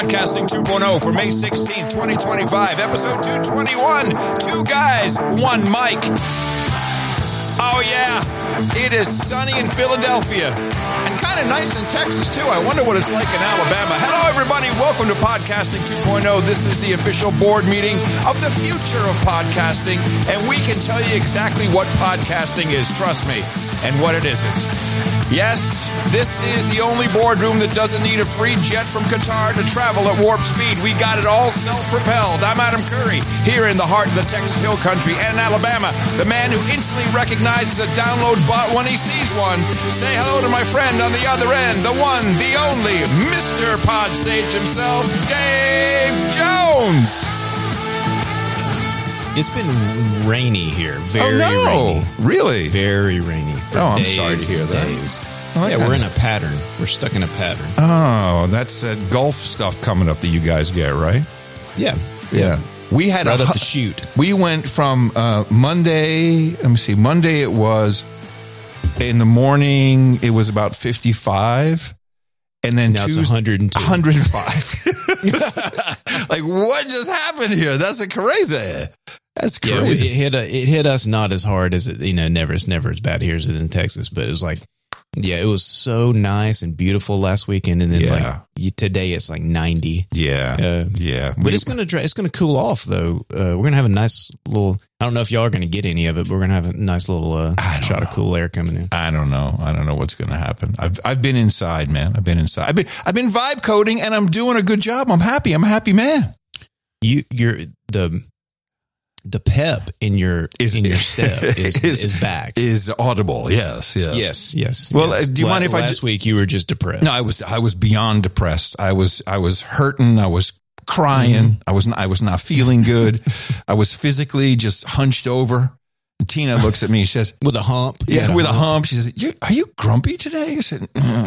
Podcasting 2.0 for May 16th, 2025, episode 221. Two guys, one mic. Oh, yeah. It is sunny in Philadelphia and kind of nice in Texas, too. I wonder what it's like in Alabama. Hello, everybody. Welcome to Podcasting 2.0. This is the official board meeting of the future of podcasting, and we can tell you exactly what podcasting is, trust me, and what it isn't. Yes, this is the only boardroom that doesn't need a free jet from Qatar to travel at warp speed. We got it all self-propelled. I'm Adam Curry, here in the heart of the Texas Hill Country and Alabama, the man who instantly recognizes a download bot when he sees one. Say hello to my friend on the other end, the one, the only, Mr. Pod Sage himself, Dave Jones. It's been rainy here. Very rainy. Really? Very rainy. Oh, I'm sorry to hear that. Oh, yeah, we're in a pattern. We're stuck in a pattern. Oh, that's Gulf stuff coming up that you guys get, right? Yeah. We had right up the chute. We went from Monday. Let me see. Monday it was in the morning. It was about 55. And then now Tuesday, it's 105. Like, what just happened here? That's crazy. That's crazy. Yeah, it hit us not as hard as it's never as bad here as it is in Texas, but it was like, yeah, it was so nice and beautiful last weekend, and then today it's like 90. Yeah. But it's gonna cool off though. We're gonna have a nice little. I don't know if y'all are gonna get any of it, but we're gonna have a nice little shot of cool air coming in. I don't know what's gonna happen. I've been inside, man. I've been vibe coding, and I'm doing a good job. I'm happy. I'm a happy man. You're the pep in your step is back. Is audible. Yes. Well, do you mind if last week you were just depressed? No, I was beyond depressed. I was hurting. I was crying. Mm-hmm. I was not feeling good. I was physically just hunched over. And Tina looks at me. She says, with a hump. Yeah, with a hump. She says, "Are you grumpy today?" I said,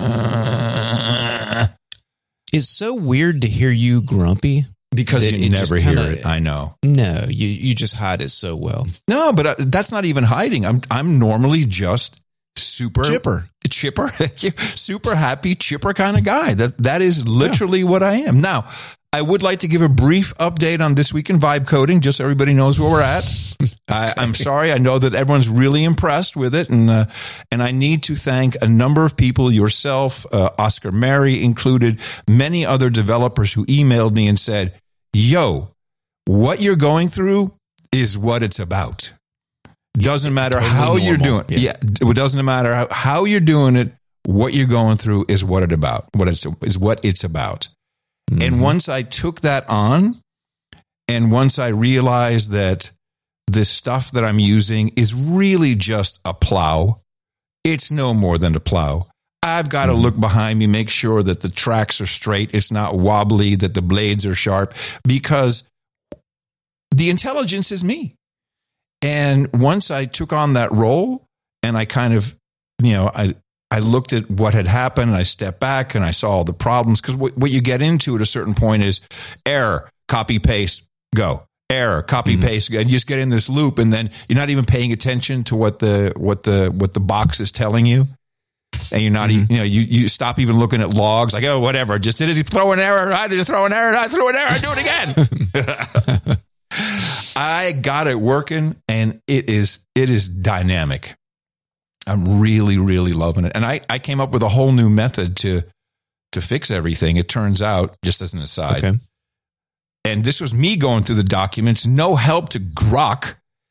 It's so weird to hear you grumpy. Because you never hear it. I know. No, you just hide it so well. No, but that's not even hiding. I'm normally just super chipper, super happy, chipper kind of guy. That is literally what I am. Now, I would like to give a brief update on This Week in Vibe Coding, just so everybody knows where we're at. I'm sorry. I know that everyone's really impressed with it, and I need to thank a number of people, yourself, Oscar Mary included, many other developers who emailed me and said, "Yo, what you're going through is what it's about. Doesn't matter totally how you're doing it. Yeah, it doesn't matter how you're doing it. What you're going through is what it's about. What it's about." Mm-hmm. And once I took that on, and once I realized that this stuff that I'm using is really just a plow, it's no more than a plow. I've got to look behind me, make sure that the tracks are straight, it's not wobbly, that the blades are sharp, because the intelligence is me. And once I took on that role, and I kind of, I looked at what had happened, and I stepped back, and I saw all the problems, because what you get into at a certain point is error, copy, paste, go. Error, copy, paste, and you just get in this loop, and then you're not even paying attention to what the box is telling you. And you're not, you stop even looking at logs, like, oh, whatever, just did it, throw an error, I did throw an error, I threw an error, do it again. I got it working, and it is dynamic. I'm really, really loving it. And I came up with a whole new method to fix everything. It turns out, just as an aside. Okay. And this was me going through the documents, no help to Grok.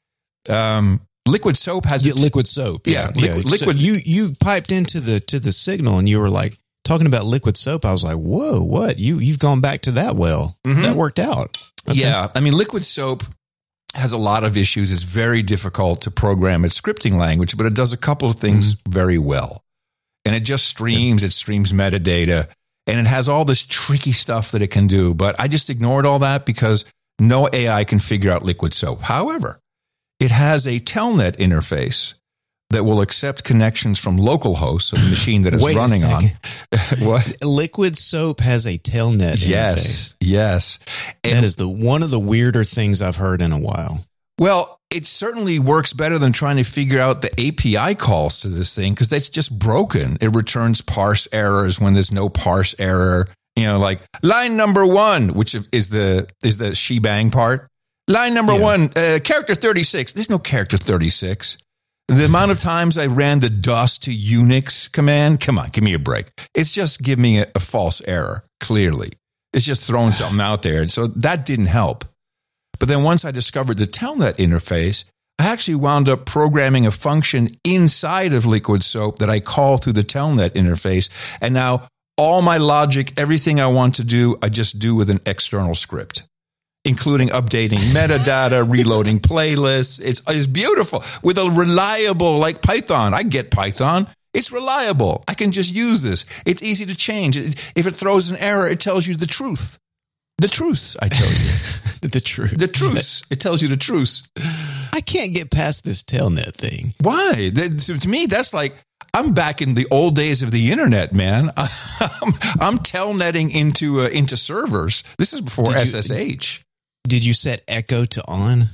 Liquid Soap has liquid soap. Yeah. Liquid. So you piped into the signal, and you were like talking about liquid soap. I was like, whoa, what? You've gone back to that well. Mm-hmm. That worked out. Okay. Yeah. I mean, Liquid Soap has a lot of issues. It's very difficult to program its scripting language, but it does a couple of things very well. And it just streams. It streams metadata, and it has all this tricky stuff that it can do. But I just ignored all that because no AI can figure out Liquid Soap. However, it has a Telnet interface that will accept connections from local hosts of the machine that it's running on. What? Liquid Soap has a Telnet interface. Yes. And that is one of the weirder things I've heard in a while. Well, it certainly works better than trying to figure out the API calls to this thing, because that's just broken. It returns parse errors when there's no parse error. like line number 1, which is the shebang part. Line number 1, character 36. There's no character 36. The amount of times I ran the DOS to Unix command, come on, give me a break. It's just giving me a false error, clearly. It's just throwing something out there. And so that didn't help. But then once I discovered the Telnet interface, I actually wound up programming a function inside of Liquid Soap that I call through the Telnet interface. And now all my logic, everything I want to do, I just do with an external script, including updating metadata, reloading playlists. It's beautiful with a reliable, like Python. I get Python. It's reliable. I can just use this. It's easy to change. If it throws an error, it tells you the truth. The truth, I tell you. The truth. The truth. It tells you the truth. I can't get past this Telnet thing. Why? To me, that's like, I'm back in the old days of the internet, man. I'm telnetting into servers. This is before SSH. Did you set echo to on?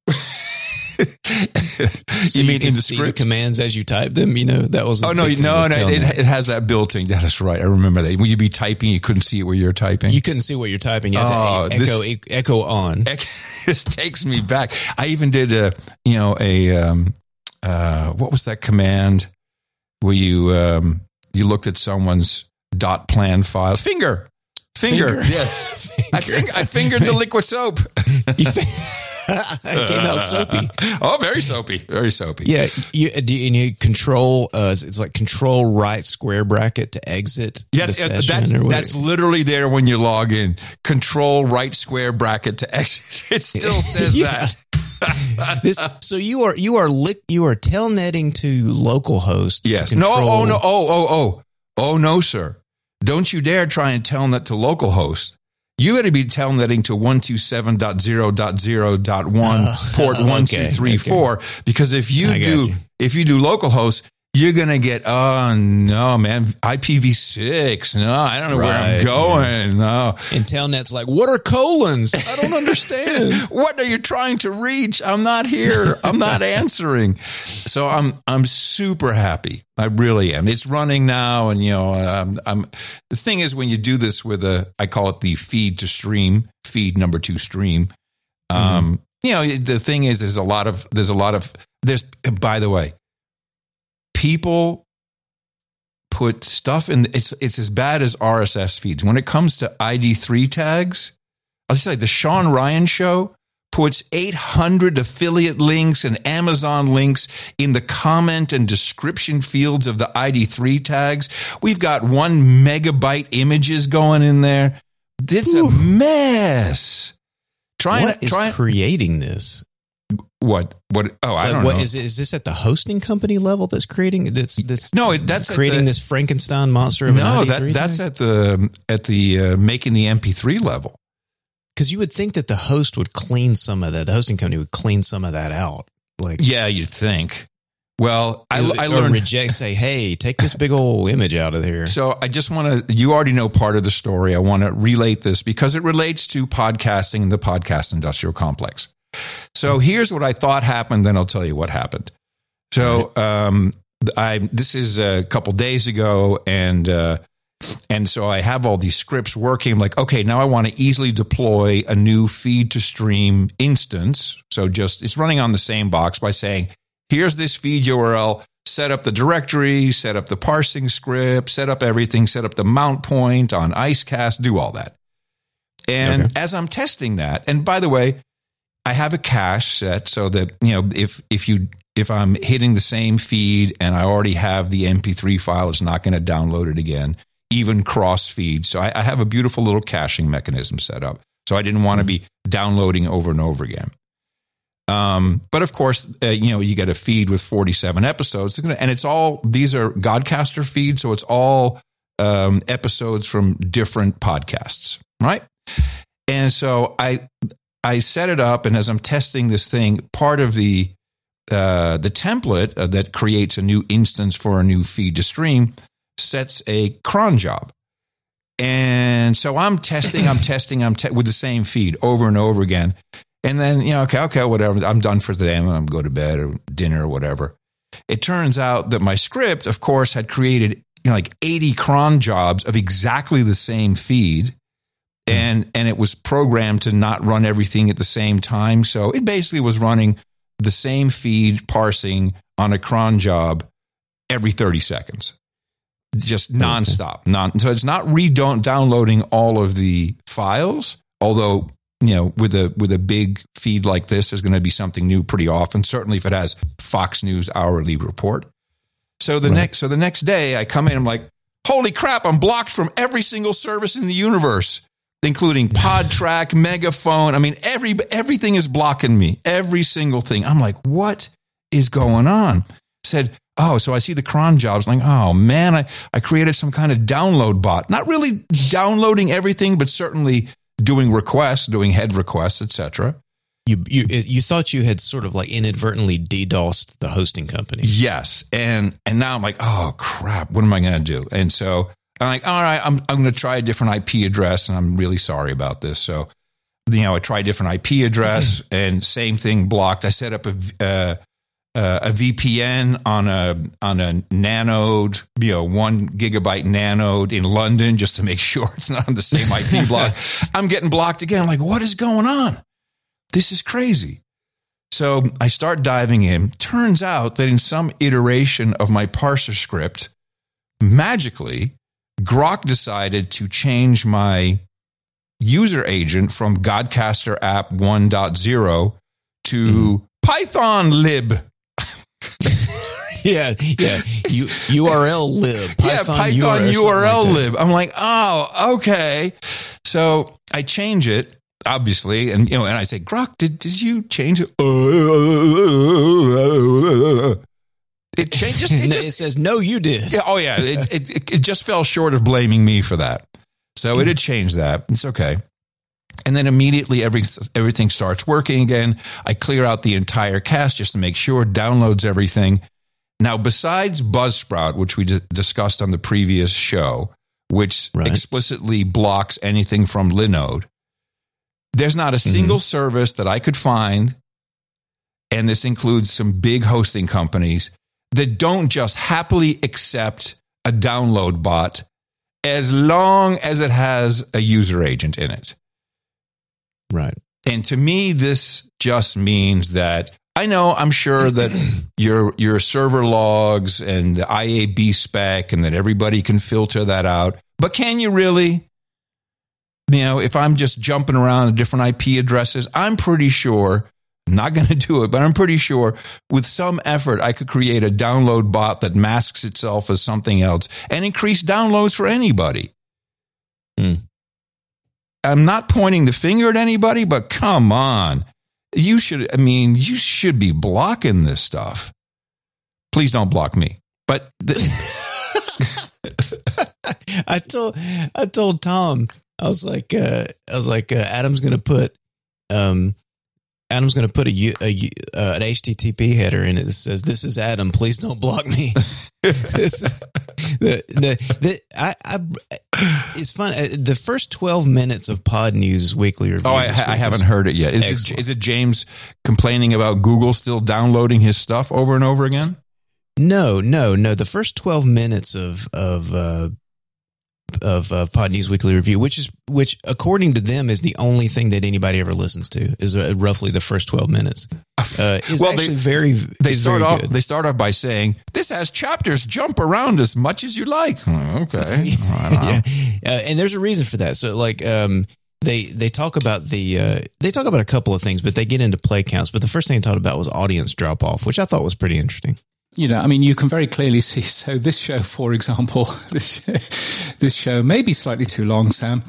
So you mean in the script commands as you type them? That was. Oh no! It has that built-in. That is right. I remember that. When you'd be typing, you couldn't see it where you're typing. You couldn't see what you're typing. You had to echo on. This takes me back. I even did what was that command where you looked at someone's .plan file? Finger. Yes. Finger. I fingered the Liquid Soap. It came out soapy. Oh, very soapy. Very soapy. Yeah. You control, it's like control right square bracket to exit the session. That's literally there when you log in. Control right square bracket to exit. It still says that. So you are telnetting to localhost. Yes. To control. Oh, no, sir. Don't you dare try and telnet to localhost. You got to be telnetting to 127.0.0.1 port 1234 because if you do localhost, you're going to get, oh no, man, IPv6. No, I don't know where I'm going. No. And Telnet's like, what are colons? I don't understand. What are you trying to reach? I'm not here. I'm not answering. So I'm super happy. I really am. It's running now. And, the thing is when you do this with I call it the feed number 2 stream. The thing is, there's by the way, people put stuff in. It's as bad as RSS feeds. When it comes to ID3 tags, I'll just say the Sean Ryan Show puts 800 affiliate links and Amazon links in the comment and description fields of the ID3 tags. We've got 1 megabyte images going in there. It's a mess. What is creating this? What? Oh, I don't know. Is this at the hosting company level that's creating this? That's creating this Frankenstein monster. Of that's at the making the MP3 level. Because you would think that the host would clean some of that. The hosting company would clean some of that out. Yeah, you'd think. Well, I learned say, hey, take this big old image out of here. So I just want to, you already know part of the story. I want to relate this because it relates to podcasting and the podcast industrial complex. So here's what I thought happened, then I'll tell you what happened. So this is a couple days ago, and so I have all these scripts working. I'm like, okay, now I want to easily deploy a new feed to stream instance. So it's running on the same box by saying, here's this feed URL, set up the directory, set up the parsing script, set up everything, set up the mount point on Icecast, do all that. And as I'm testing that, and by the way, I have a cache set so that, if I'm hitting the same feed and I already have the MP3 file, it's not going to download it again, even cross feed. So I have a beautiful little caching mechanism set up. So I didn't want to be downloading over and over again. But of course, you get a feed with 47 episodes, and these are Godcaster feeds. So it's all episodes from different podcasts, right? And so I set it up, and as I'm testing this thing, part of the template that creates a new instance for a new feed to stream sets a cron job. And so I'm testing with the same feed over and over again. And then, okay, whatever. I'm done for today. I'm going to go to bed or dinner or whatever. It turns out that my script, of course, had created like 80 cron jobs of exactly the same feed. And it was programmed to not run everything at the same time. So it basically was running the same feed parsing on a cron job every 30 seconds, just nonstop. So it's not downloading all of the files, although, with a big feed like this, there's going to be something new pretty often, certainly if it has Fox News hourly report. So the next day I come in, I'm like, holy crap, I'm blocked from every single service in the universe, including PodTrack, Megaphone. I mean, everything is blocking me, every single thing. I'm like, what is going on? Said, so I see the cron jobs. Like, oh man, I created some kind of download bot. Not really downloading everything, but certainly doing requests, doing head requests, etc. You thought you had sort of like inadvertently DDoSed the hosting company. Yes, and now I'm like, oh crap, what am I going to do? And so I'm like, all right, I'm going to try a different IP address, and I'm really sorry about this. So, I tried a different IP address, and same thing, blocked. I set up a VPN on a nanode, 1 gigabyte nanode in London, just to make sure it's not on the same IP block. I'm getting blocked again. I'm like, what is going on? This is crazy. So I start diving in. Turns out that in some iteration of my parser script, magically, Grok decided to change my user agent from Godcaster app 1.0 to Python lib. Yeah. URL lib. Python URL lib. I'm like, oh, okay. So I change it, obviously, and I say, Grok, did you change it? It changes. It says, no, you did. Yeah, it just fell short of blaming me for that. So it had changed that. It's okay. And then immediately everything starts working again. I clear out the entire cache just to make sure it downloads everything. Now, besides Buzzsprout, which we discussed on the previous show, which explicitly blocks anything from Linode, there's not a single service that I could find, and this includes some big hosting companies, that don't just happily accept a download bot as long as it has a user agent in it. Right. And to me, this just means that I'm sure that your server logs and the IAB spec and that everybody can filter that out. But can you really? If I'm just jumping around to different IP addresses, I'm pretty sure, I'm not going to do it, but I'm pretty sure with some effort, I could create a download bot that masks itself as something else and increase downloads for anybody. I'm not pointing the finger at anybody, but come on. You should be blocking this stuff. Please don't block me. But I told Tom, I was like, Adam's going to put an HTTP header in it that says, "This is Adam. Please don't block me." It's fun. The first 12 minutes of Pod News Weekly Review. Oh, I haven't heard it yet. Is it James complaining about Google still downloading his stuff over and over again? No. The first 12 minutes of Pod News Weekly Review, which according to them is the only thing that anybody ever listens to, is roughly the first 12 minutes. They start off by saying, "This has chapters, jump around as much as you like." Okay. And there's a reason for that. So they talk about a couple of things, but they get into play counts. But the first thing they talked about was audience drop off, which I thought was pretty interesting. You can very clearly see. So this show, for example, this show may be slightly too long, Sam.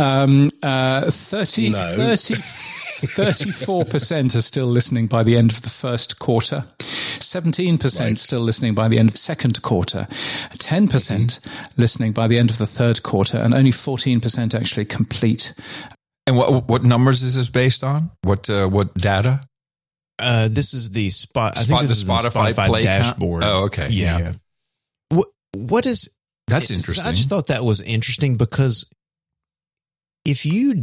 34% are still listening by the end of the first quarter. 17% still listening by the end of the second quarter. 10% listening by the end of the third quarter, and only 14% actually complete. And what numbers is this based on? What data? This is the Spotify Play dashboard. Count? Oh, okay. Yeah. What is that's interesting? I just thought that was interesting because if you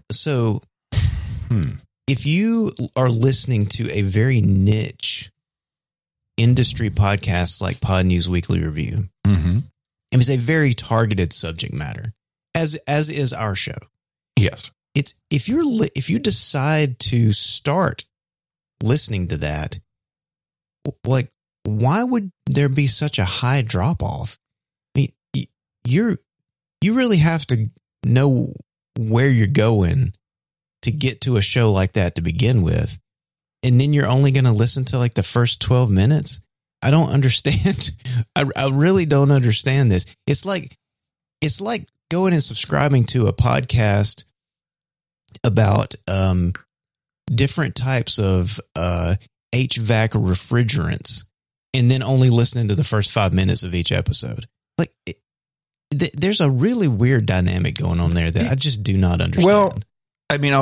if you are listening to a very niche industry podcast like Pod News Weekly Review, it's a very targeted subject matter, as is our show. Yes. It's if you decide to start listening to that, like, why would there be such a high drop off? I mean, you really have to know where you're going to get to a show like that to begin with. And then you're only going to listen to like the first 12 minutes. I don't understand. I really don't understand this. It's like going and subscribing to a podcast about different types of HVAC refrigerants, and then only listening to the first 5 minutes of each episode. Like, there's a really weird dynamic going on there that I just do not understand. Well, I mean,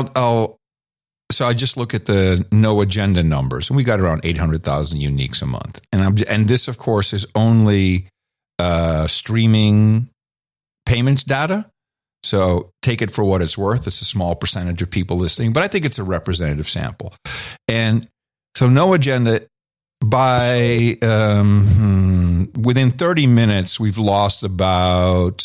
so I just look at the No Agenda numbers, and we got around 800,000 uniques a month. And this, of course, is only streaming payments data. So take it for what it's worth. It's a small percentage of people listening, but I think it's a representative sample. And so No Agenda, by within 30 minutes, we've lost about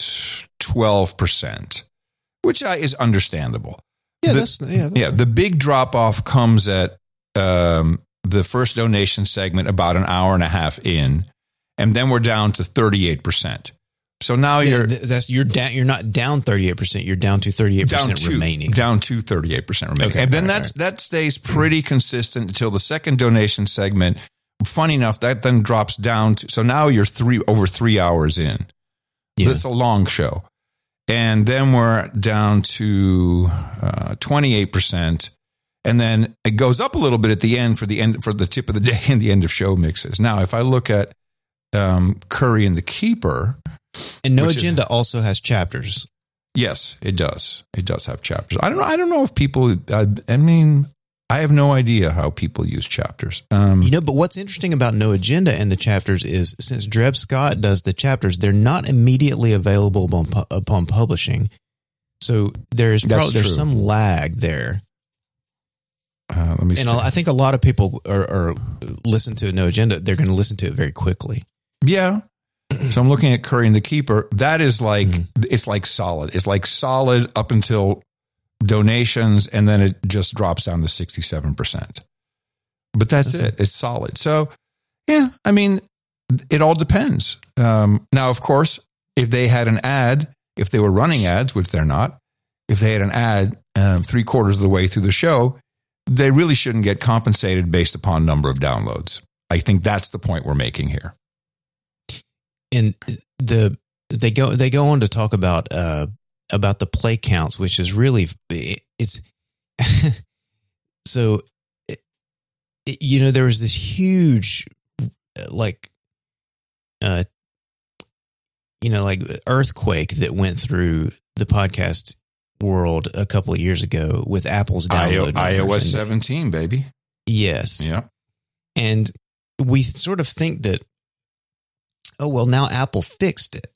12%, which is understandable. Yeah, the big drop off comes at the first donation segment about an hour and a half in, and then we're down to 38%. So now you're down. You're not down 38%. You're down to 38% remaining. Down to 38% remaining, okay, and then that stays pretty consistent until the second donation segment. Funny enough, that then drops down to, so now you're over 3 hours in. Yeah. That's a long show. And then we're down to 28%. And then it goes up a little bit at the end for the tip of the day and the end of show mixes. Now, if I look at Curry and the Keeper. And No Agenda also has chapters. Yes, it does. It does have chapters. I don't know if people, I mean, I have no idea how people use chapters. But what's interesting about No Agenda and the chapters is, since Dred Scott does the chapters, they're not immediately available upon publishing. So there's some lag there. Let me see. I think a lot of people are listen to No Agenda. They're going to listen to it very quickly. Yeah. So I'm looking at Curry and the Keeper. That is like, it's like solid. It's like solid up until donations, and then it just drops down to 67%. But that's it. It's solid. So, yeah, I mean, it all depends. Now, of course, if they had an ad, if they were running ads, which they're not, if they had an ad 3/4 of the way through the show, they really shouldn't get compensated based upon number of downloads. I think that's the point we're making here. And they go on to talk about the play counts, which is really, it's so there was this huge earthquake that went through the podcast world a couple of years ago with Apple's download iOS 17, baby. Yes. Yeah. And we sort of think that, oh, well, now Apple fixed it.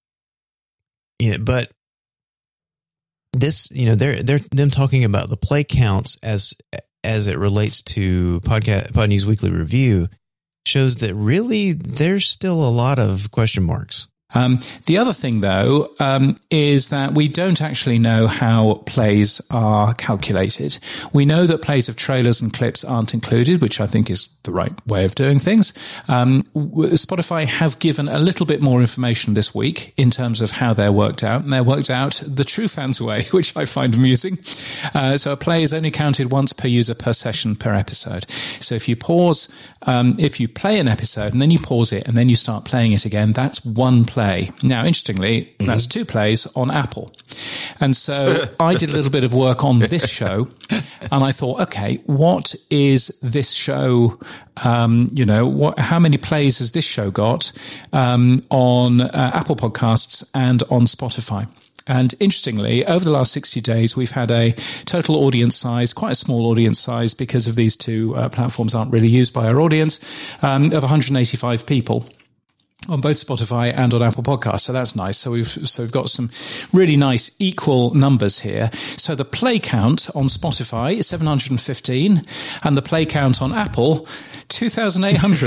But this, they're them talking about the play counts as it relates to Pod News Weekly Review shows that really there's still a lot of question marks. The other thing, though, is that we don't actually know how plays are calculated. We know that plays of trailers and clips aren't included, which I think is the right way of doing things. Spotify have given a little bit more information this week in terms of how they're worked out, and they're worked out the true fans way, which I find amusing. So a play is only counted once per user per session per episode. So if you play an episode and then you pause it and then you start playing it again, that's one play. Now, interestingly, that's 2 plays on Apple. And so I did a little bit of work on this show, and I thought, okay, what is this show? How many plays has this show got on Apple Podcasts and on Spotify? And interestingly, over the last 60 days, we've had a total audience size, quite a small audience size because of these 2 platforms aren't really used by our audience, of 185 people on both Spotify and on Apple Podcasts. So that's nice. So we've got some really nice equal numbers here. So the play count on Spotify is 715 and the play count on Apple, 2,800.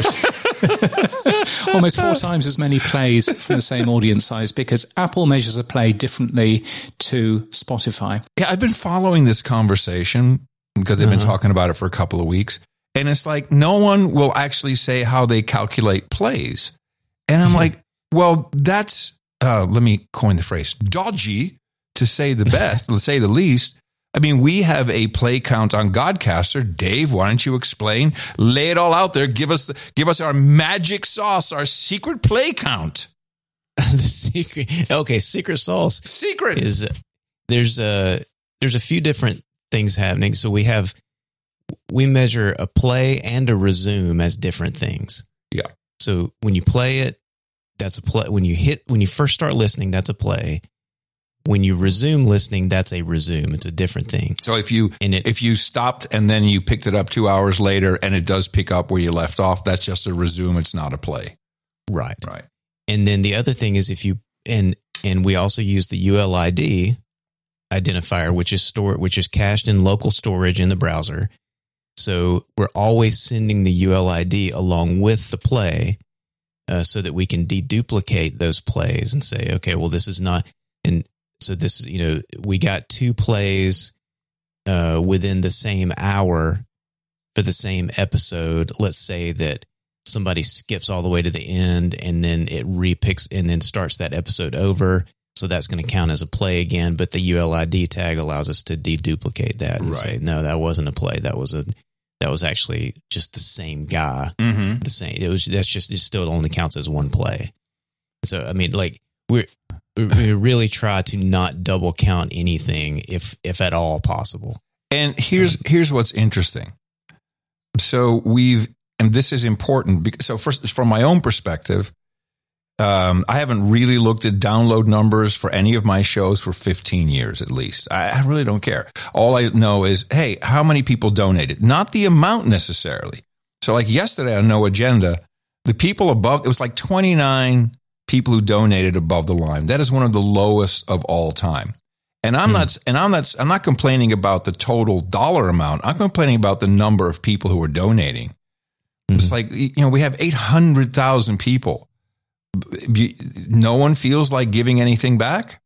Almost 4 times as many plays from the same audience size, because Apple measures a play differently to Spotify. Yeah, I've been following this conversation because they've been talking about it for a couple of weeks. And it's like, no one will actually say how they calculate plays. And I'm like, well, that's, let me coin the phrase, dodgy, to say the best, let's say the least. I mean, we have a play count on Godcaster. Dave, why don't you explain? Lay it all out there. Give us our magic sauce, our secret play count. The secret. Okay, secret sauce. Secret is there's a few different things happening. So we measure a play and a resume as different things. Yeah. So when you play it, that's a play. When you first start listening, that's a play. When you resume listening, that's a resume. It's a different thing. So if you stopped and then you picked it up 2 hours later and it does pick up where you left off, that's just a resume. It's not a play. Right. And then the other thing is and we also use the ULID identifier, which is cached in local storage in the browser. So we're always sending the ULID along with the play, so that we can deduplicate those plays and say, okay, well, this is not, and so this is, we got 2 plays within the same hour for the same episode. Let's say that somebody skips all the way to the end and then it repicks and then starts that episode over. So that's going to count as a play again. But the ULID tag allows us to deduplicate that and say, no, that wasn't a play. That was actually just the same guy. Mm-hmm. The same. It still only counts as one play. So, I mean, like we really try to not double count anything if at all possible. And here's what's interesting. So and this is important because, so first, from my own perspective, I haven't really looked at download numbers for any of my shows for 15 years at least. I really don't care. All I know is, hey, how many people donated? Not the amount necessarily. So like yesterday on No Agenda, the people above, it was like 29 people who donated above the line. That is one of the lowest of all time. And I'm not complaining about the total dollar amount. I'm complaining about the number of people who are donating. It's like, we have 800,000 people. No one feels like giving anything back.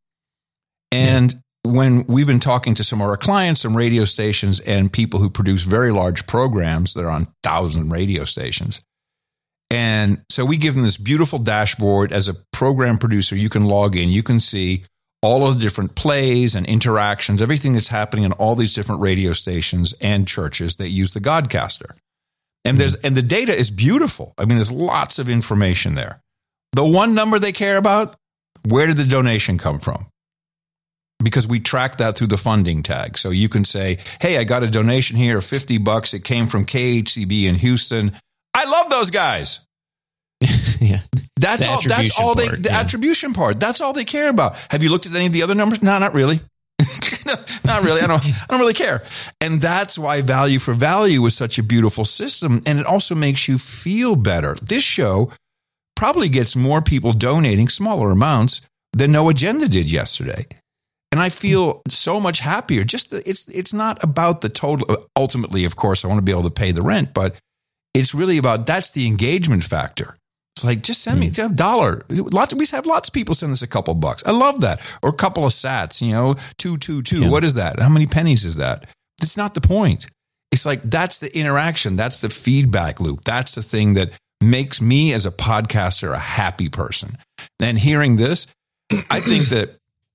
And when we've been talking to some of our clients, some radio stations and people who produce very large programs that are on 1,000 radio stations. And so we give them this beautiful dashboard. As a program producer, you can log in, you can see all of the different plays and interactions, everything that's happening in all these different radio stations and churches that use the Godcaster. And and the data is beautiful. I mean, there's lots of information there. The one number they care about, where did the donation come from? Because we track that through the funding tag. So you can say, hey, I got a donation here of $50. It came from KHCB in Houston. I love those guys. Yeah. That's all the attribution part. That's all they care about. Have you looked at any of the other numbers? No, not really. Not really. I don't really care. And that's why Value for Value is such a beautiful system. And it also makes you feel better. This show probably gets more people donating smaller amounts than No Agenda did yesterday. And I feel so much happier. It's not about the total. Ultimately, of course, I want to be able to pay the rent, but it's really about, that's the engagement factor. It's like, just send me $1. We have lots of people send us a couple bucks. I love that. Or a couple of sats, 222. Yeah. What is that? How many pennies is that? That's not the point. It's like, that's the interaction. That's the feedback loop. That's the thing that makes me as a podcaster a happy person. And hearing this, I think that,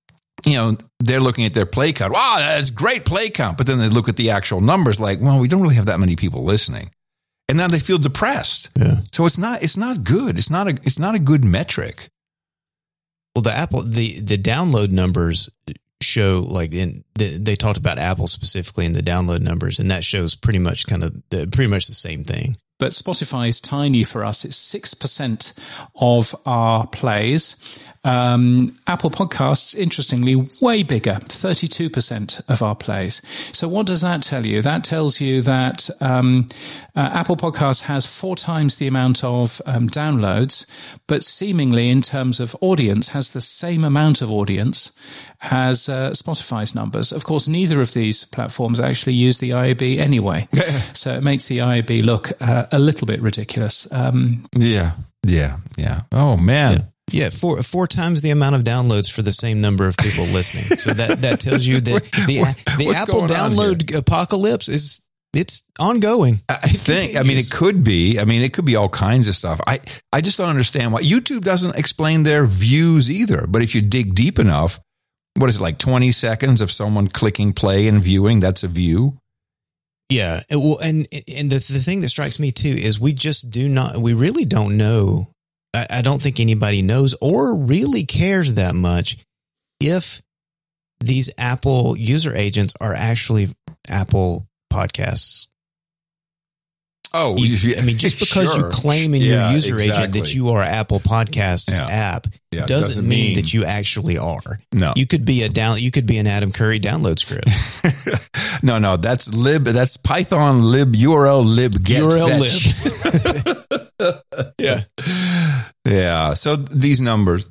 they're looking at their play count. Wow, that's great play count. But then they look at the actual numbers like, well, we don't really have that many people listening. And now they feel depressed. Yeah. So it's not good. It's not a good metric. Well, the download numbers show, like, they talked about Apple specifically in the download numbers, and that shows pretty much the same thing. But Spotify is tiny for us. It's 6% of our plays. Apple Podcasts, interestingly, way bigger, 32% of our plays. So what does that tell you? That tells you that Apple Podcasts has 4 times the amount of downloads, but seemingly in terms of audience has the same amount of audience as Spotify's numbers. Of course, neither of these platforms actually use the IAB anyway. So it makes the IAB look a little bit ridiculous. Yeah. Oh, man. Yeah, four times the amount of downloads for the same number of people listening. So that tells you that the Apple download apocalypse it's ongoing. It could be. It could be all kinds of stuff. I just don't understand why YouTube doesn't explain their views either. But if you dig deep enough, what is it, like 20 seconds of someone clicking play and viewing? That's a view. Yeah. Well, and the thing that strikes me too is we really don't know. I don't think anybody knows or really cares that much if these Apple user agents are actually Apple Podcasts. Oh, just because you claim in your user agent that you are Apple Podcasts app doesn't mean that you actually are. No, you could be an Adam Curry download script. No, that's Python lib URL lib get URL lib. Yeah. So these numbers,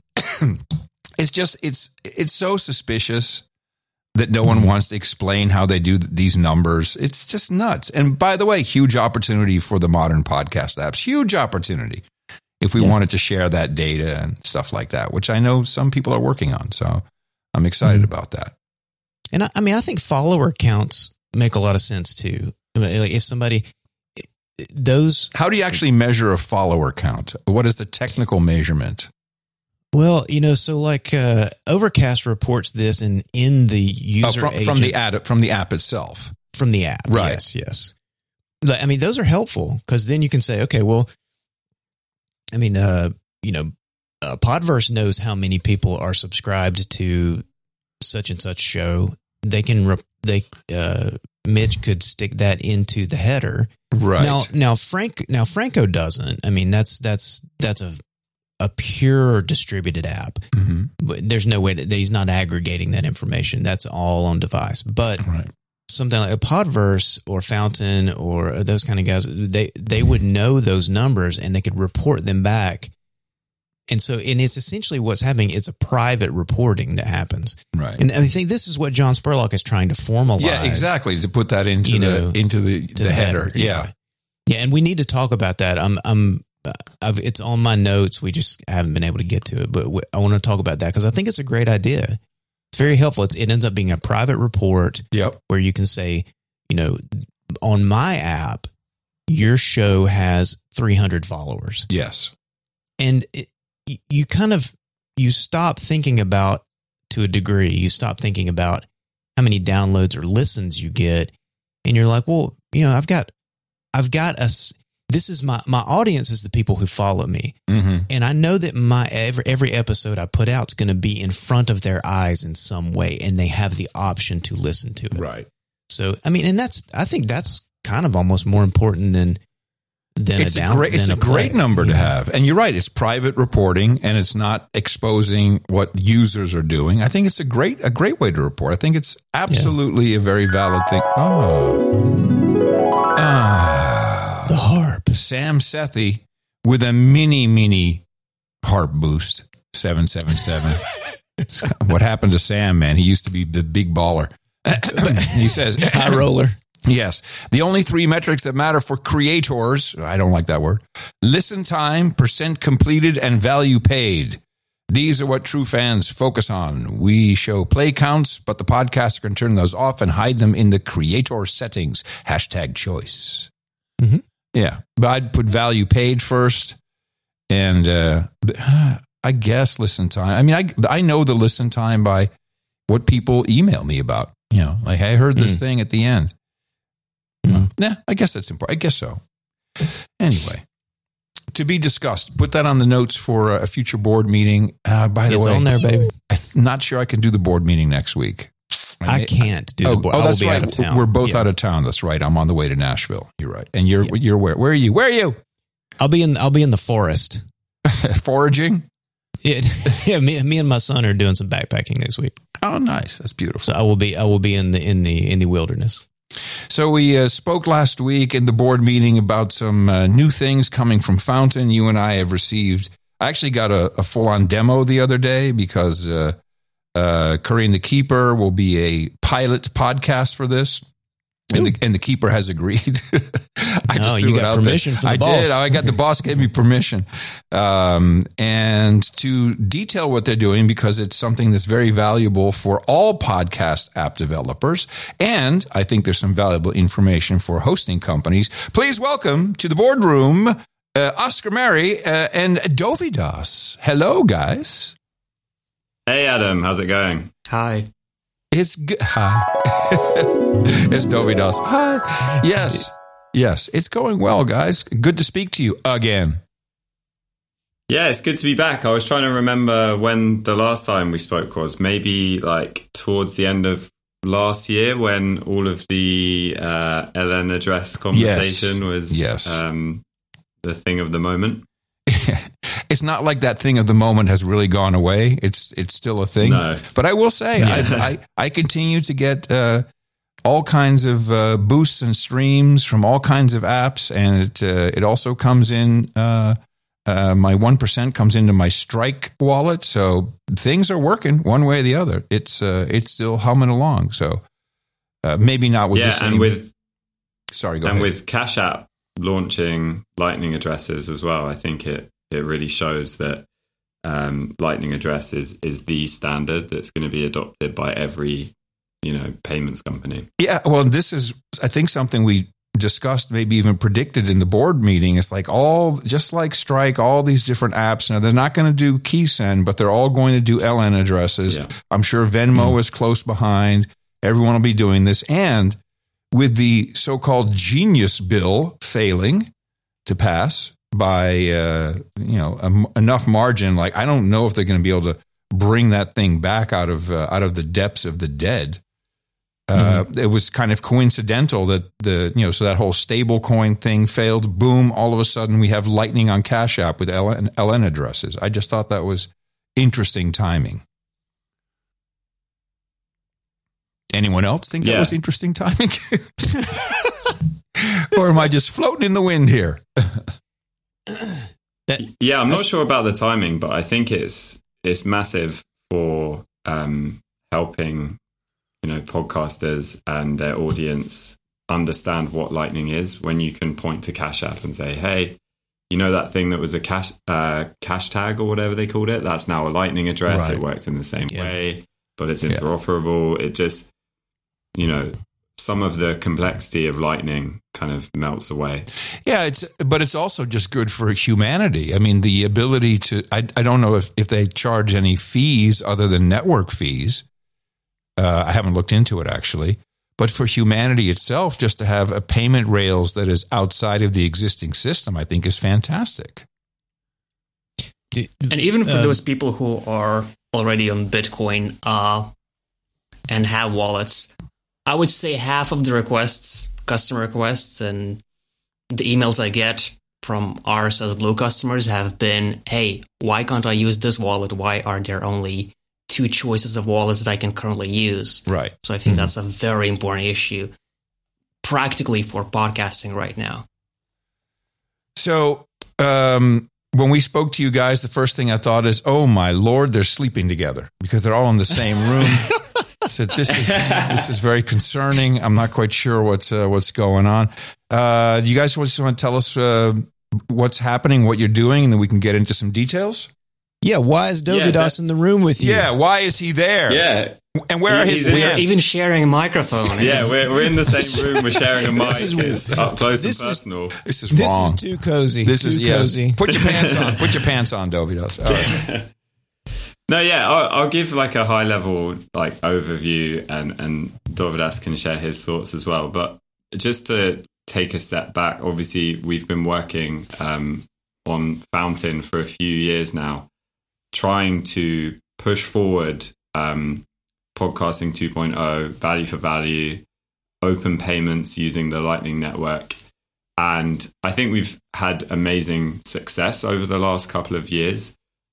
it's so suspicious that no one wants to explain how they do these numbers. It's just nuts. And by the way, huge opportunity for the modern podcast apps. Huge opportunity if we wanted to share that data and stuff like that, which I know some people are working on. So I'm excited about that. And I think follower counts make a lot of sense too. Like if somebody... How do you actually measure a follower count? What is the technical measurement? Well, so like Overcast reports this in the user agent. From the app itself. From the app, right? Yes. Those are helpful because then you can say, okay, well, Podverse knows how many people are subscribed to such and such show. Mitch could stick that into the header. Right. Now Franco doesn't. That's a pure distributed app. Mm-hmm. But there's no way that he's not aggregating that information. That's all on device. But something like a Podverse or Fountain or those kind of guys, they would know those numbers and they could report them back. And it's essentially what's happening. It's a private reporting that happens. Right. And I think this is what John Spurlock is trying to formalize. Yeah, exactly. To put that into the header. Yeah. Yeah. And we need to talk about that. It's on my notes. We just haven't been able to get to it, but I want to talk about that because I think it's a great idea. It's very helpful. It ends up being a private report where you can say, on my app, your show has 300 followers. Yes. And you stop thinking about, to a degree, you stop thinking about how many downloads or listens you get. And you're like, well, I've got this is my audience is the people who follow me. Mm-hmm. And I know that every episode I put out is going to be in front of their eyes in some way. And they have the option to listen to it. Right. So, I think that's kind of almost more important than it's a great number to have. And you're right. It's private reporting and it's not exposing what users are doing. I think it's a great way to report. I think it's absolutely a very valid thing. The harp. Sam Sethi with a mini harp boost. 777. What happened to Sam, man? He used to be the big baller. He says, high roller. Yes. The only 3 metrics that matter for creators, I don't like that word, listen time, % completed, and value paid. These are what true fans focus on. We show play counts, but the podcaster can turn those off and hide them in the creator settings. #choice. Mm-hmm. Yeah. But I'd put value paid first. And I guess listen time. I know the listen time by what people email me about. Like, hey, I heard this thing at the end. Yeah, I guess that's important. I guess so. Anyway, to be discussed. Put that on the notes for a future board meeting. By the way, it's on there, baby. I'm not sure I can do the board meeting next week. I can't do the board. That's right. Out of town. We're both out of town. That's right. I'm on the way to Nashville. You're right. And you're where? Where are you? Where are you? I'll be in the forest. Foraging? Yeah. Me and my son are doing some backpacking next week. Oh, nice. That's beautiful. So I will be in the wilderness. So we spoke last week in the board meeting about some new things coming from Fountain. You and I have received. I actually got a full-on demo the other day because Curry and the Keeper will be a pilot podcast for this. And the keeper has agreed. I just threw you it got out permission there. from the boss. I did. I got the boss gave me permission. And to detail what they're doing, because it's something that's very valuable for all podcast app developers. And I think there's some valuable information for hosting companies. Please welcome to the boardroom, Oscar Mary and Dovidas. Hello, guys. Hey, Adam. How's it going? Hi. It's good. Hi. It's Dovidas. Hi. Yes. It's going well, guys. Good to speak to you again. Yeah, it's good to be back. I was trying to remember when the last time we spoke was. Maybe like towards the end of last year when all of the LN address conversation was the thing of the moment. It's not like that thing of the moment has really gone away. It's still a thing. No. But I will say, I continue to get all kinds of boosts and streams from all kinds of apps, and it also comes in. My 1% comes into my Strike wallet, so things are working one way or the other. It's still humming along. So maybe not with this. And with sorry, go ahead. With Cash App launching Lightning addresses as well, I think it really shows that Lightning address is the standard that's going to be adopted by every payments company. Yeah, well, this is, I think, something we discussed, maybe even predicted in the board meeting. It's like just like Strike, all these different apps. Now, they're not going to do KeySend, but they're all going to do LN addresses. Yeah. I'm sure Venmo is close behind. Everyone will be doing this. And with the so-called Genius Bill failing to pass by enough margin, like I don't know if they're going to be able to bring that thing back out of the depths of the dead. It was kind of coincidental that so that whole stable coin thing failed. Boom! All of a sudden, we have Lightning on Cash App with LN addresses. I just thought that was interesting timing. Anyone else think that was interesting timing? Or am I just floating in the wind here? Yeah, I'm not sure about the timing, but I think it's massive for helping podcasters and their audience understand what Lightning is. When you can point to Cash App and say, hey, that thing that was a cash tag or whatever they called it, that's now a Lightning address. Right. It works in the same way, but it's interoperable. It just some of the complexity of Lightning kind of melts away. Yeah, but it's also just good for humanity. I mean, the ability to, I don't know if they charge any fees other than network fees. I haven't looked into it, actually. But for humanity itself, just to have a payment rails that is outside of the existing system, I think is fantastic. And even for those people who are already on Bitcoin and have wallets, I would say half of the customer requests, and the emails I get from RSS Blue customers have been, hey, why can't I use this wallet? Why are there only 2 choices of wallets that I can currently use? Right. So I think that's a very important issue practically for podcasting right now. So when we spoke to you guys, the first thing I thought is, oh my Lord, they're sleeping together because they're all in the same room. So this is very concerning. I'm not quite sure what's going on. Do you guys just want to tell us what's happening, what you're doing, and then we can get into some details? Yeah, why is Dovidas in the room with you? Yeah, why is he there? Yeah. And where are his We're even sharing a microphone. Yeah, we're in the same room. We're sharing a mic. It's up close and personal. This is wrong. This is too cozy. This is cozy. Put your pants on. Put your pants on, Dovidas. All right. No, yeah, I'll give like a high level overview, and Dovidas can share his thoughts as well. But just to take a step back, obviously we've been working on Fountain for a few years now, trying to push forward podcasting 2.0, value for value, open payments using the Lightning Network. And I think we've had amazing success over the last couple of years.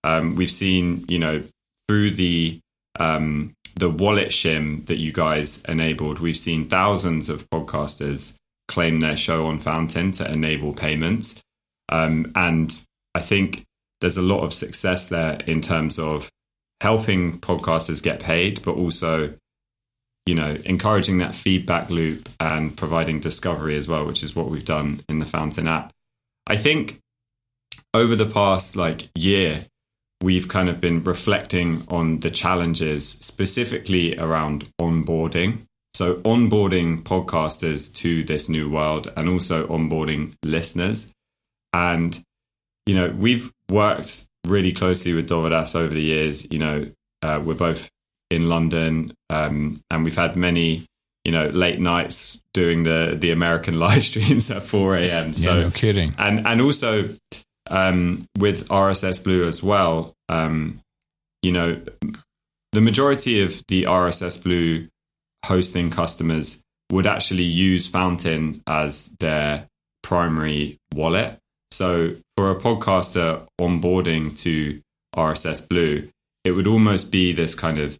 We've seen, through the wallet shim that you guys enabled, we've seen thousands of podcasters claim their show on Fountain to enable payments. And I think there's a lot of success there in terms of helping podcasters get paid, but also, encouraging that feedback loop and providing discovery as well, which is what we've done in the Fountain app. I think over the past year, we've kind of been reflecting on the challenges specifically around onboarding. So onboarding podcasters to this new world and also onboarding listeners. And, we've worked really closely with Dovedas over the years. We're both in London and we've had many, late nights doing the American live streams at 4 a.m. So, no kidding. And also with RSS Blue as well, the majority of the RSS Blue hosting customers would actually use Fountain as their primary wallet. So for a podcaster onboarding to RSS Blue, it would almost be this kind of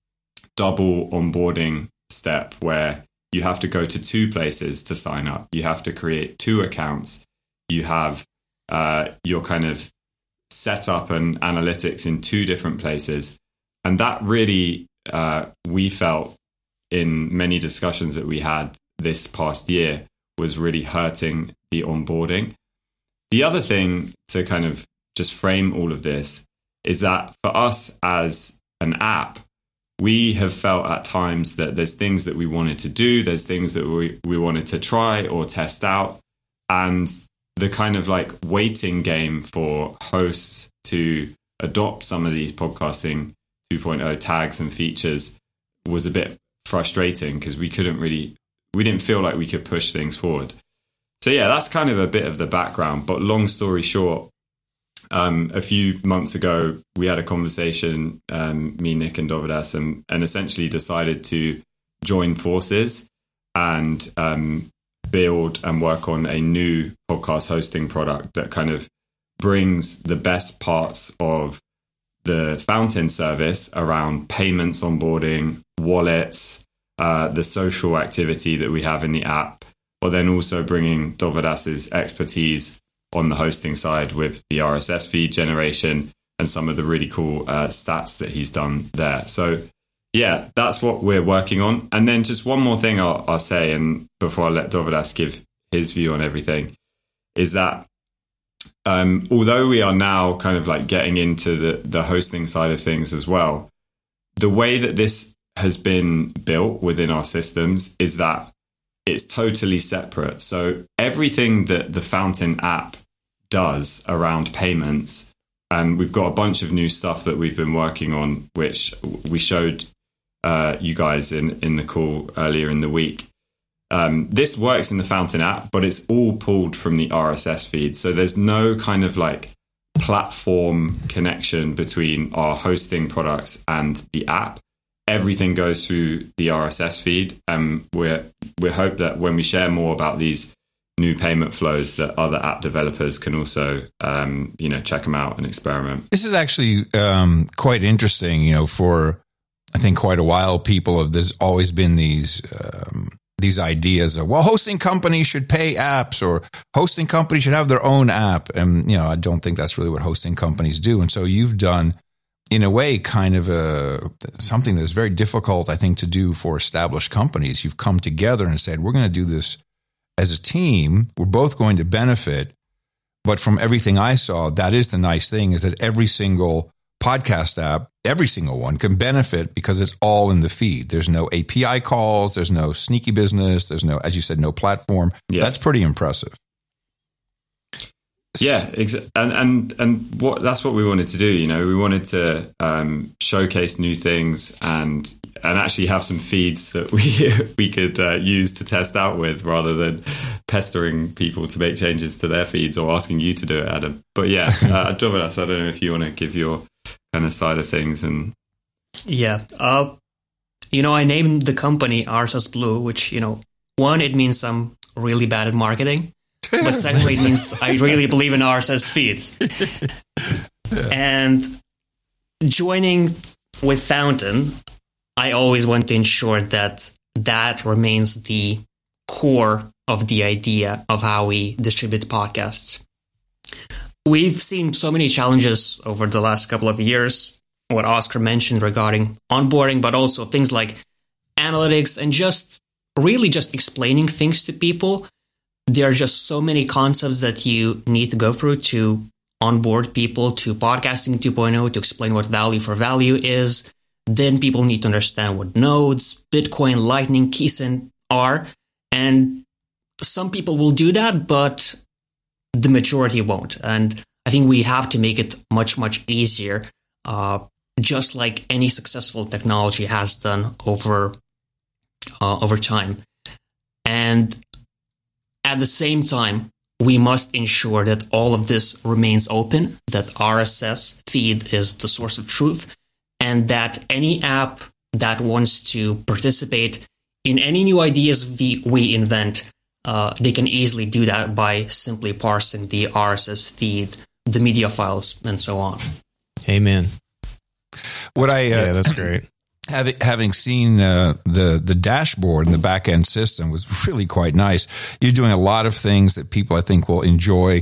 double onboarding step where you have to go to two places to sign up. You have to create two accounts. You have your kind of setup and analytics in two different places. And that really, we felt in many discussions that we had this past year, was really hurting the onboarding. The other thing to kind of just frame all of this is that for us as an app, we have felt at times that there's things that we wanted to do, there's things that we wanted to try or test out, and the kind of waiting game for hosts to adopt some of these podcasting 2.0 tags and features was a bit frustrating because we didn't feel like we could push things forward. So yeah, that's kind of a bit of the background, but long story short, a few months ago, we had a conversation, me, Nick and Dovedas, and essentially decided to join forces and build and work on a new podcast hosting product that kind of brings the best parts of the Fountain service around payments, onboarding, wallets, the social activity that we have in the app, but then also bringing Dovedas's expertise on the hosting side with the RSS feed generation and some of the really cool stats that he's done there. So yeah, that's what we're working on. And then just one more thing I'll say, and before I let Dovedas give his view on everything, is that although we are now kind of getting into the hosting side of things as well, the way that this has been built within our systems is that it's totally separate. So everything that the Fountain app does around payments, and we've got a bunch of new stuff that we've been working on, which we showed you guys in the call earlier in the week. This works in the Fountain app, but it's all pulled from the RSS feed. So there's no kind of platform connection between our hosting products and the app. Everything goes through the RSS feed, and we hope that when we share more about these new payment flows, that other app developers can also check them out and experiment. This is actually quite interesting. For I think quite a while, there's always been these ideas of, well, hosting companies should pay apps, or hosting companies should have their own app, and I don't think that's really what hosting companies do. And so you've done, in a way, kind of something that's very difficult, I think, to do for established companies. You've come together and said, we're going to do this as a team. We're both going to benefit. But from everything I saw, that is the nice thing, is that every single podcast app, every single one, can benefit because it's all in the feed. There's no API calls. There's no sneaky business. There's no, as you said, no platform. Yeah. That's pretty impressive. Yeah, and that's what we wanted to do. We wanted to showcase new things and actually have some feeds that we could use to test out with, rather than pestering people to make changes to their feeds or asking you to do it, Adam. But yeah, Dovedas, I don't know if you want to give your kind of side of things. And yeah, I named the company RSS Blue, which one, it means I'm really bad at marketing. But secondly, it means I really believe in RSS feeds. Yeah. And joining with Fountain, I always want to ensure that remains the core of the idea of how we distribute podcasts. We've seen so many challenges over the last couple of years, what Oscar mentioned regarding onboarding, but also things like analytics and just explaining things to people. There are just so many concepts that you need to go through to onboard people to Podcasting 2.0, to explain what value for value is. Then people need to understand what nodes, Bitcoin, Lightning, Keysen are. And some people will do that, but the majority won't. And I think we have to make it much, much easier, just like any successful technology has done over time. And at the same time, we must ensure that all of this remains open, that RSS feed is the source of truth, and that any app that wants to participate in any new ideas we invent, they can easily do that by simply parsing the RSS feed, the media files, and so on. Amen. That's great. Having seen the dashboard and the back end system was really quite nice. You're doing a lot of things that people I think will enjoy.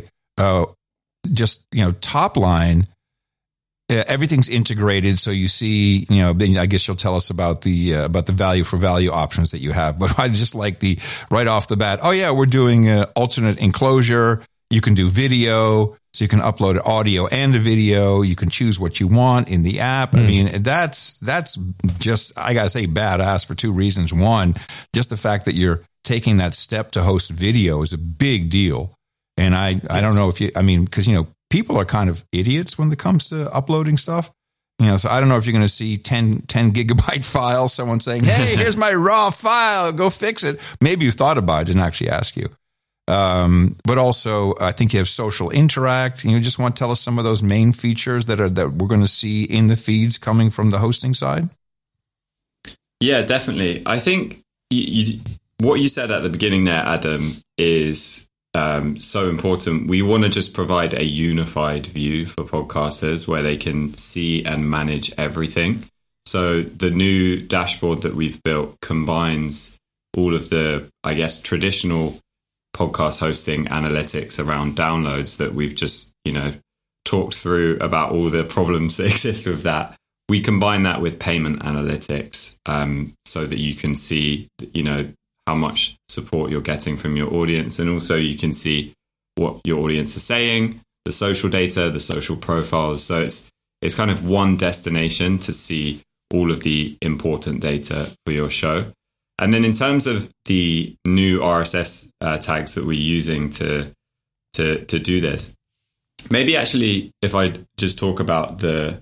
Top line. Everything's integrated, so you see, I guess you'll tell us about the value for value options that you have. But I just like the right off the bat. Oh yeah, we're doing alternate enclosure. You can do video, so you can upload audio and a video. You can choose what you want in the app. I mean, that's just, I gotta say, badass for two reasons. One, just the fact that you're taking that step to host video is a big deal. And I don't know because people are kind of idiots when it comes to uploading stuff. So I don't know if you're going to see 10 gigabyte files, someone saying, hey, here's my raw file, go fix it. Maybe you thought about it, didn't actually ask you. But also, I think you have social interact. You just want to tell us some of those main features that we're going to see in the feeds coming from the hosting side? Yeah, definitely. I think what you said at the beginning there, Adam, is so important. We want to just provide a unified view for podcasters where they can see and manage everything. So the new dashboard that we've built combines all of the, I guess, traditional podcast hosting analytics around downloads that we've just, talked through about all the problems that exist with that. We combine that with payment analytics so that you can see, how much support you're getting from your audience. And also you can see what your audience is saying, the social data, the social profiles. So it's kind of one destination to see all of the important data for your show. And then in terms of the new RSS tags that we're using to do this, maybe actually if I just talk about the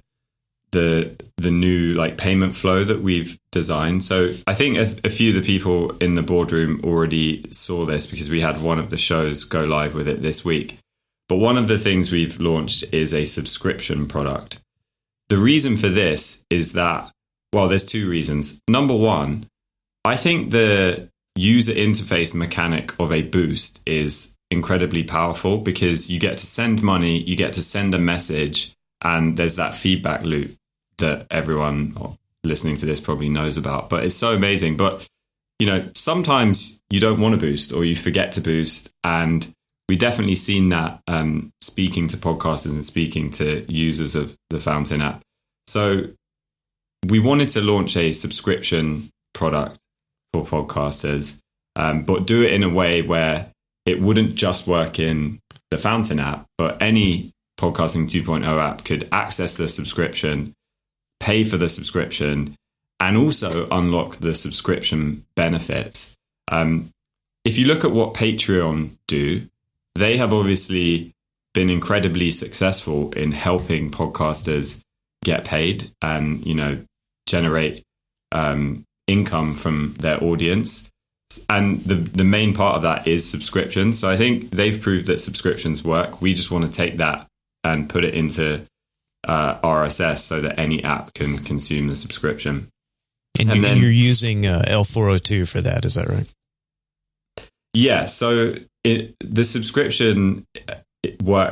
new payment flow that we've designed. So I think a few of the people in the boardroom already saw this because we had one of the shows go live with it this week. But one of the things we've launched is a subscription product. The reason for this is that, there's two reasons. Number one, I think the user interface mechanic of a boost is incredibly powerful because you get to send money, you get to send a message, and there's that feedback loop that everyone listening to this probably knows about. But it's so amazing. But, sometimes you don't want to boost or you forget to boost. And we definitely seen that speaking to podcasters and speaking to users of the Fountain app. So we wanted to launch a subscription product for podcasters, but do it in a way where it wouldn't just work in the Fountain app, but any Podcasting 2.0 app could access the subscription, pay for the subscription, and also unlock the subscription benefits. If you look at what Patreon do, they have obviously been incredibly successful in helping podcasters get paid and, generate income from their audience. And the main part of that is subscription. So I think they've proved that subscriptions work. We just want to take that and put it into RSS so that any app can consume the subscription. And then you're using L402 for that, is that right? Yeah. So the subscription it works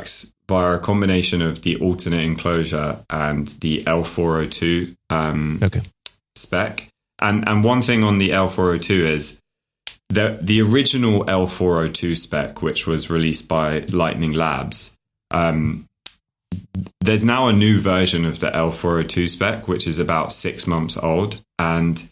via a combination of the alternate enclosure and the L402 spec. And one thing on the L402 is the original L402 spec, which was released by Lightning Labs. There's now a new version of the L402 spec, which is about 6 months old. And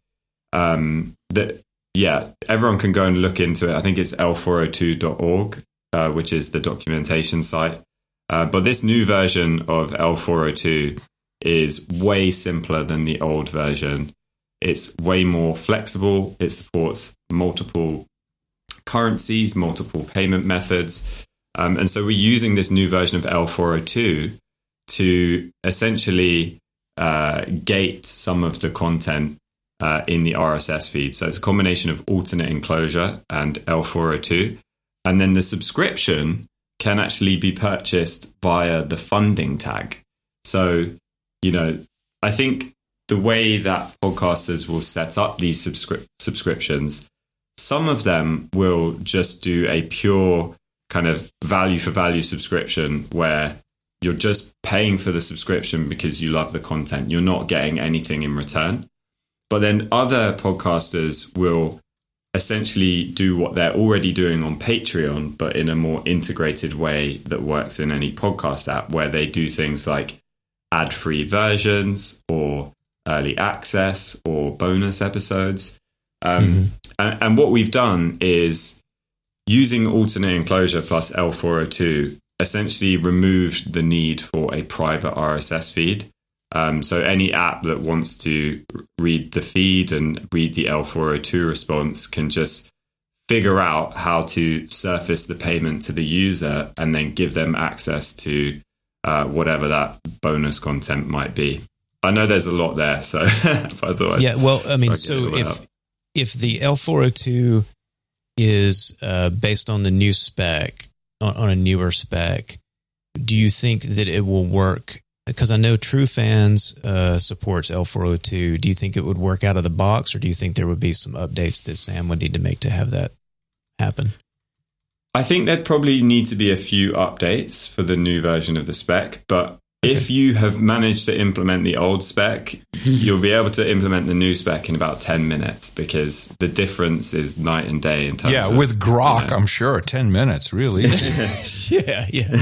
everyone can go and look into it. I think it's l402.org, which is the documentation site. But this new version of L402 is way simpler than the old version. It's way more flexible. It supports multiple currencies, multiple payment methods. And so we're using this new version of L402 to essentially gate some of the content in the RSS feed. So it's a combination of alternate enclosure and L402. And then the subscription can actually be purchased via the funding tag. So, I think the way that podcasters will set up these subscriptions, some of them will just do a pure kind of value for value subscription where you're just paying for the subscription because you love the content. You're not getting anything in return. But then other podcasters will essentially do what they're already doing on Patreon, but in a more integrated way that works in any podcast app, where they do things like ad-free versions or early access or bonus episodes. And what we've done is, using alternate enclosure plus L402, essentially removed the need for a private RSS feed. So any app that wants to read the feed and read the L402 response can just figure out how to surface the payment to the user and then give them access to whatever that bonus content might be. I know there's a lot there, so if I thought if the L402 is based on the new spec, on a newer spec, do you think that it will work? Because I know TrueFans supports L402. Do you think it would work out of the box, or do you think there would be some updates that Sam would need to make to have that happen? I think there'd probably need to be a few updates for the new version of the spec, but if you have managed to implement the old spec, you'll be able to implement the new spec in about 10 minutes, because the difference is night and day in terms of... with Grok, I'm sure 10 minutes, really. Yeah.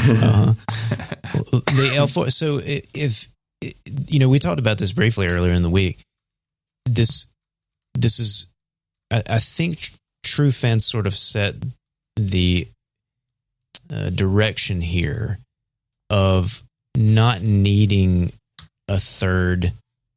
The L4, so if, we talked about this briefly earlier in the week. This is, I think TrueFans sort of set the direction here of not needing a third,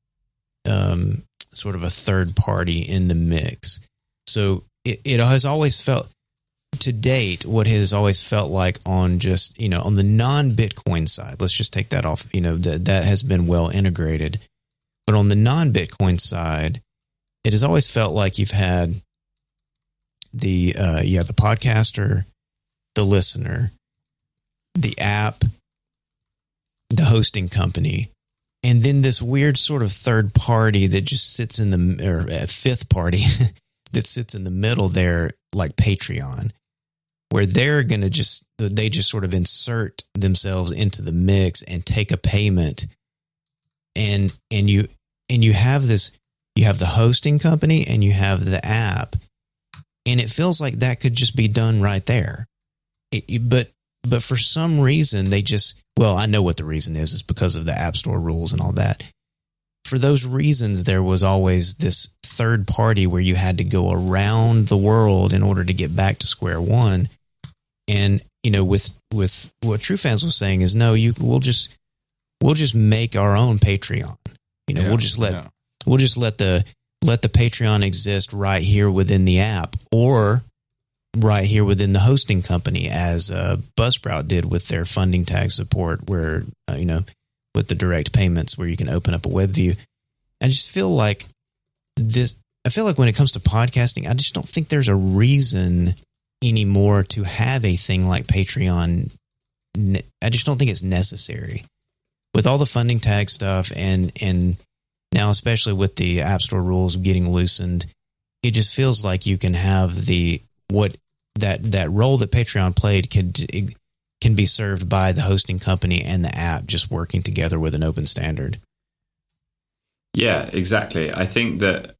sort of a third party in the mix. So it has always felt, to date, what has always felt like on just, on the non-Bitcoin side, let's just take that off, that has been well integrated. But on the non-Bitcoin side, it has always felt like you've had the podcaster, the listener, the app, the hosting company, and then this weird sort of third party that just sits in fifth party that sits in the middle there, like Patreon, where they just sort of insert themselves into the mix and take a payment. And you have this, you have the hosting company and you have the app, and it feels like that could just be done right there. But for some reason, I know what the reason is. It's because of the App Store rules and all that. For those reasons, there was always this third party where you had to go around the world in order to get back to square one. And, with what TrueFans was saying is, no, we'll just make our own Patreon. We'll just let the Patreon exist right here within the app, or right here within the hosting company, as Buzzsprout did with their funding tag support, where, with the direct payments where you can open up a web view. I just feel like when it comes to podcasting, I just don't think there's a reason anymore to have a thing like Patreon. I just don't think it's necessary with all the funding tag stuff. And now, especially with the App Store rules getting loosened, it just feels like you can have that role that Patreon played can be served by the hosting company and the app just working together with an open standard. Yeah, exactly. I think that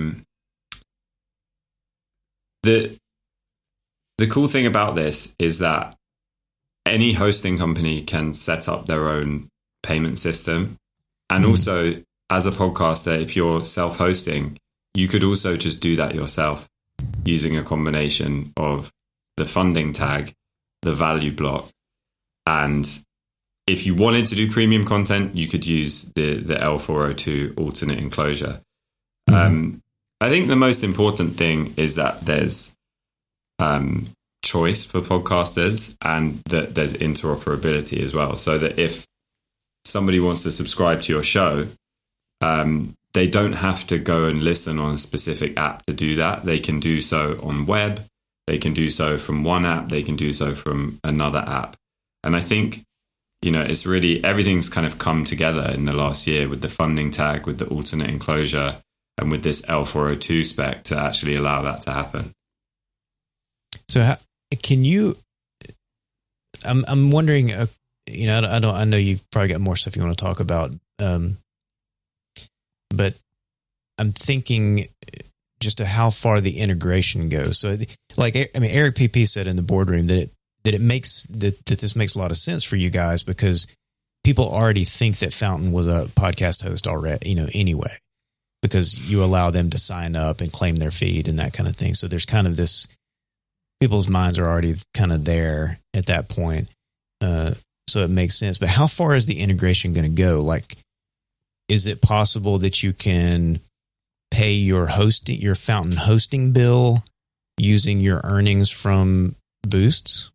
the cool thing about this is that any hosting company can set up their own payment system. And also, as a podcaster, if you're self-hosting, you could also just do that yourself using a combination of the funding tag, the value block, and if you wanted to do premium content, you could use the L402 alternate enclosure. I think the most important thing is that there's choice for podcasters and that there's interoperability as well. So that if somebody wants to subscribe to your show, they don't have to go and listen on a specific app to do that. They can do so on web. They can do so from one app. They can do so from another app. And I think, it's really, everything's kind of come together in the last year with the funding tag, with the alternate enclosure, and with this L402 spec to actually allow that to happen. So can you, I'm wondering, I know you've probably got more stuff you want to talk about, but I'm thinking just to how far the integration goes. So Eric PP said in the boardroom that it makes that this makes a lot of sense for you guys because people already think that Fountain was a podcast host already, anyway, because you allow them to sign up and claim their feed and that kind of thing. So there's kind of this, people's minds are already kind of there at that point. So it makes sense. But how far is the integration going to go? Like, is it possible that you can pay your Fountain hosting bill using your earnings from boosts?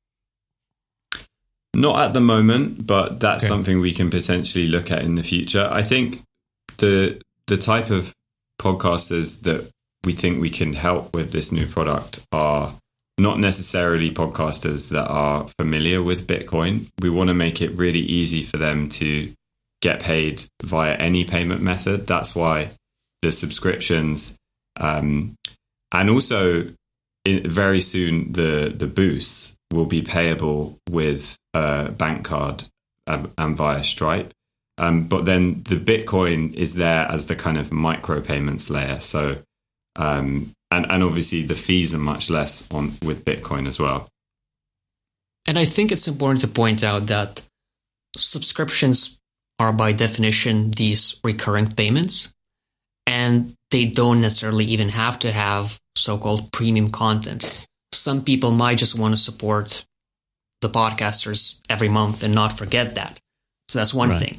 Not at the moment, but that's something we can potentially look at in the future. I think the type of podcasters that we think we can help with this new product are not necessarily podcasters that are familiar with Bitcoin. We want to make it really easy for them to get paid via any payment method. That's why the subscriptions, and also very soon the boosts will be payable with a bank card and via Stripe. But then the Bitcoin is there as the kind of micropayments layer. So, and obviously the fees are much less with Bitcoin as well. And I think it's important to point out that subscriptions are by definition these recurring payments, and they don't necessarily even have to have so-called premium content. Some people might just want to support the podcasters every month and not forget that. So that's one thing.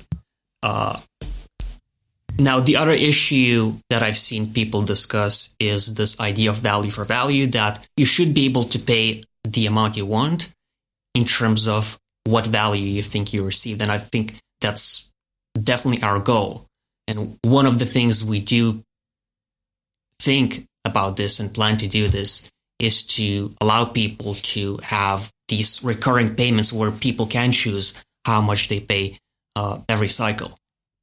Now, the other issue that I've seen people discuss is this idea of value for value, that you should be able to pay the amount you want in terms of what value you think you received. And I think that's definitely our goal. And one of the things we do think about this and plan to do this is to allow people to have these recurring payments where people can choose how much they pay every cycle.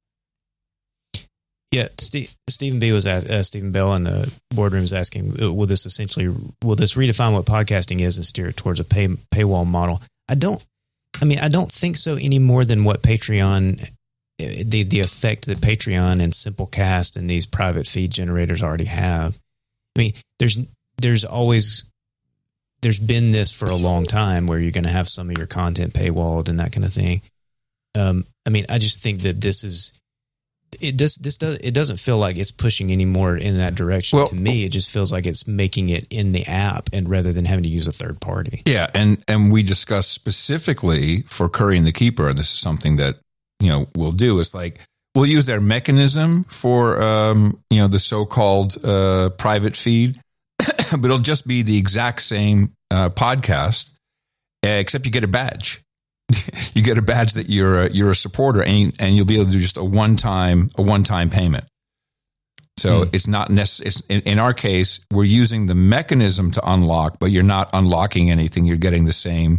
Yeah, Stephen Bell in the boardroom is asking, will this redefine what podcasting is and steer it towards a paywall model? I don't think so any more than what Patreon, the effect that Patreon and Simplecast and these private feed generators already have. I mean, there's been this for a long time where you're going to have some of your content paywalled and that kind of thing. I just think that it doesn't feel like it's pushing any more in that direction. Well, to me, it just feels like it's making it in the app and rather than having to use a third party. Yeah. And we discussed specifically for Curry and the Keeper, and this is something that, we'll do, is like, we'll use their mechanism for, the so-called private feed, but it'll just be the exact same podcast, except you get a badge. You get a badge that you're a supporter, and you'll be able to do just a one-time payment. So it's not necessary. In our case, we're using the mechanism to unlock, but you're not unlocking anything. You're getting the same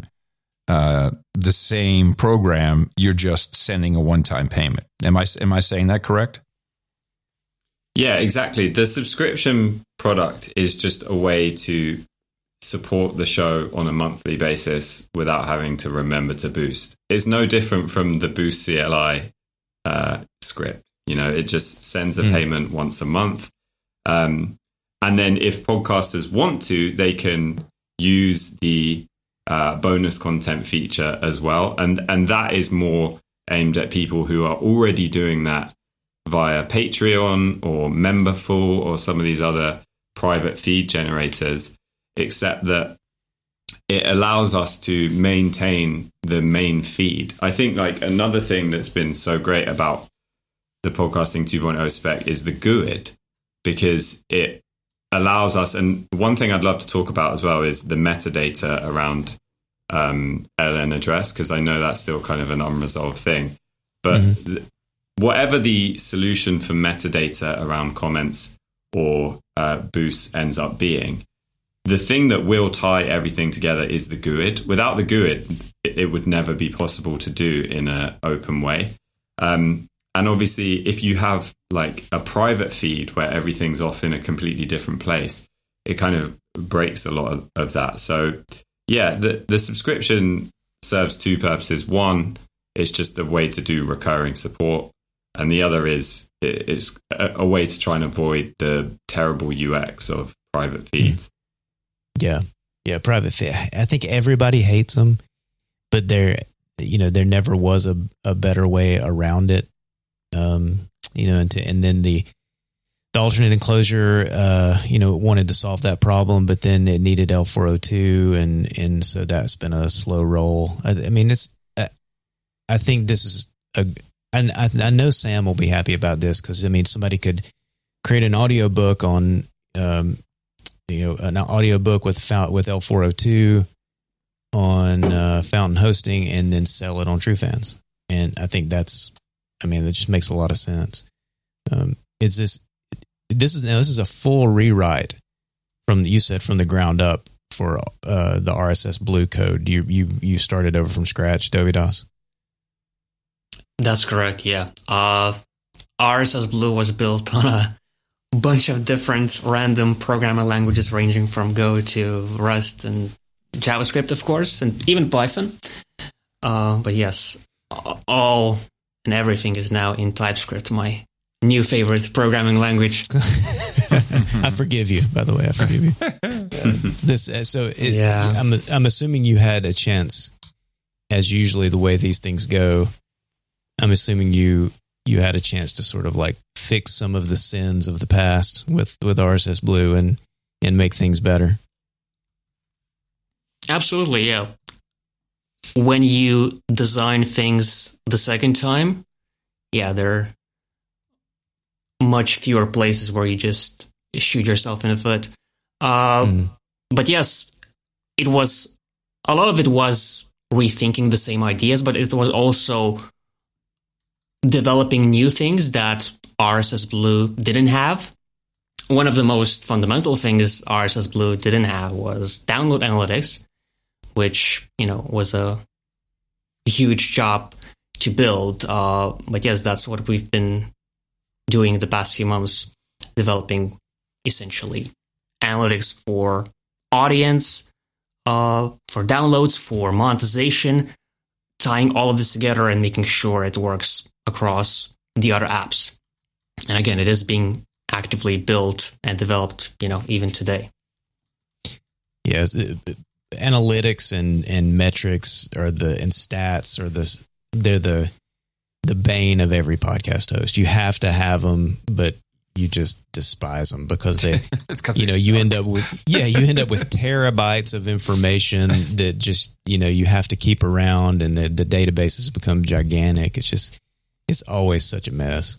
program. You're just sending a one-time payment. Am I saying that correct? Yeah, exactly. The subscription product is just a way to support the show on a monthly basis without having to remember to boost. It's no different from the Boost CLI script. You know, it just sends a payment once a month. And then if podcasters want to, they can use the bonus content feature as well. And that is more aimed at people who are already doing that via Patreon or Memberful or some of these other private feed generators, except that it allows us to maintain the main feed. I think like another thing that's been so great about the Podcasting 2.0 spec is the GUID, because it allows us, and one thing I'd love to talk about as well is the metadata around LN address, because I know that's still kind of an unresolved thing. But whatever the solution for metadata around comments or boosts ends up being, the thing that will tie everything together is the GUID. Without the GUID, it would never be possible to do in an open way. And obviously, if you have like a private feed where everything's off in a completely different place, it kind of breaks a lot of that. So yeah, the subscription serves two purposes. One, it's just a way to do recurring support. And the other is it's a way to try and avoid the terrible UX of private feeds. Yeah. Private feed. I think everybody hates them, but there never was a better way around it. And then the alternate enclosure, wanted to solve that problem, but then it needed L402, and so that's been a slow roll. I mean, I think this is I know Sam will be happy about this, because I mean, somebody could create an audiobook on, an audiobook with L402 on Fountain Hosting, and then sell it on TrueFans. And I think that just makes a lot of sense. This is a full rewrite from the ground up for the RSS Blue code. You started over from scratch, Dovidas? That's correct. Yeah, RSS Blue was built on a bunch of different random programming languages, ranging from Go to Rust and JavaScript, of course, and even Python. But yes, all and everything is now in TypeScript, my new favorite programming language. I forgive you, by the way. I forgive you. I'm assuming you had a chance, as usually the way these things go. I'm assuming you had a chance to sort of like fix some of the sins of the past with RSS Blue and make things better. Absolutely, yeah. When you design things the second time, yeah, there are much fewer places where you just shoot yourself in the foot. But yes, a lot of it was rethinking the same ideas, but it was also developing new things that RSS Blue didn't have. One of the most fundamental things RSS Blue didn't have was download analytics, which, was a huge job to build. But yes, that's what we've been doing the past few months, developing essentially analytics for audience, for downloads, for monetization, tying all of this together and making sure it works across the other apps. And again, it is being actively built and developed, even today. Yes. Analytics and metrics and stats they're the bane of every podcast host. You have to have them, but you just despise them because they, you end up with terabytes of information that just, you have to keep around, and the databases become gigantic. It's always such a mess.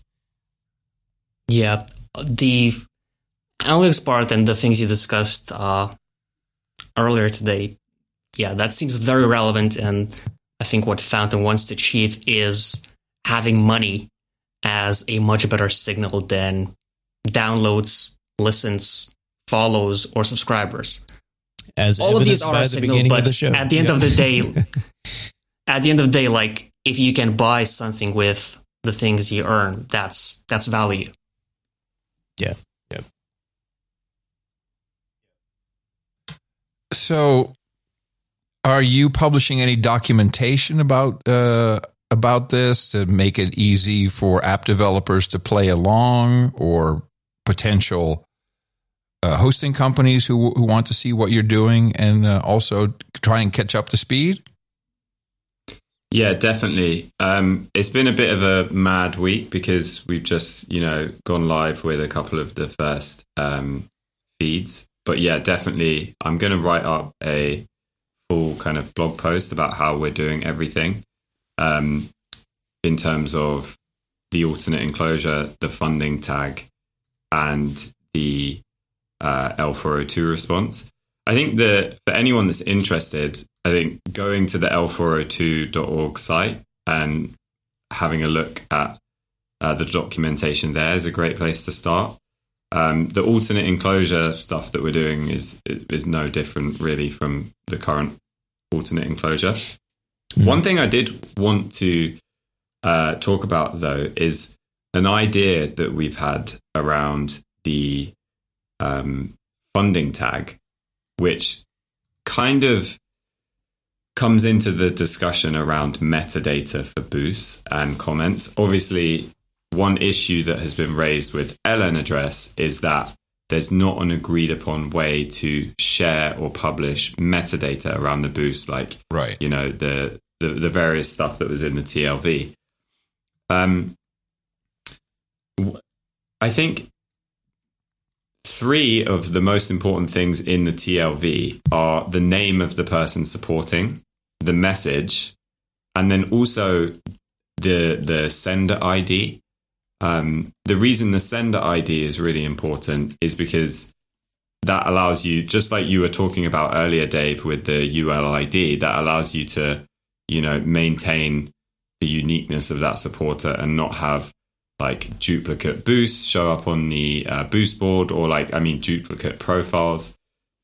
Yeah. The analytics part and the things you discussed, earlier today, yeah, that seems very relevant, and I think what Fountain wants to achieve is having money as a much better signal than downloads, listens, follows, or subscribers. As all of these are a signal, but at the end of the day, like, if you can buy something with the things you earn, that's value. Yeah. So, are you publishing any documentation about this to make it easy for app developers to play along, or potential hosting companies who want to see what you're doing and also try and catch up to speed? Yeah, definitely. It's been a bit of a mad week because we've just, gone live with a couple of the first feeds. But yeah, definitely, I'm going to write up a full kind of blog post about how we're doing everything in terms of the alternate enclosure, the funding tag, and the L402 response. I think that for anyone that's interested, I think going to the L402.org site and having a look at the documentation there is a great place to start. The alternate enclosure stuff that we're doing is no different really from the current alternate enclosure. Mm. One thing I did want to talk about, though, is an idea that we've had around the funding tag, which kind of comes into the discussion around metadata for boosts and comments. Obviously, one issue that has been raised with LN address is that there's not an agreed upon way to share or publish metadata around the boost, like, right, the various stuff that was in the TLV. I think 3 of the most important things in the TLV are the name of the person supporting, the message, and then also the sender ID. The reason the sender ID is really important is because that allows you, just like you were talking about earlier, Dave, with the ULID, that allows you to, maintain the uniqueness of that supporter and not have like duplicate boosts show up on the boost board, or duplicate profiles.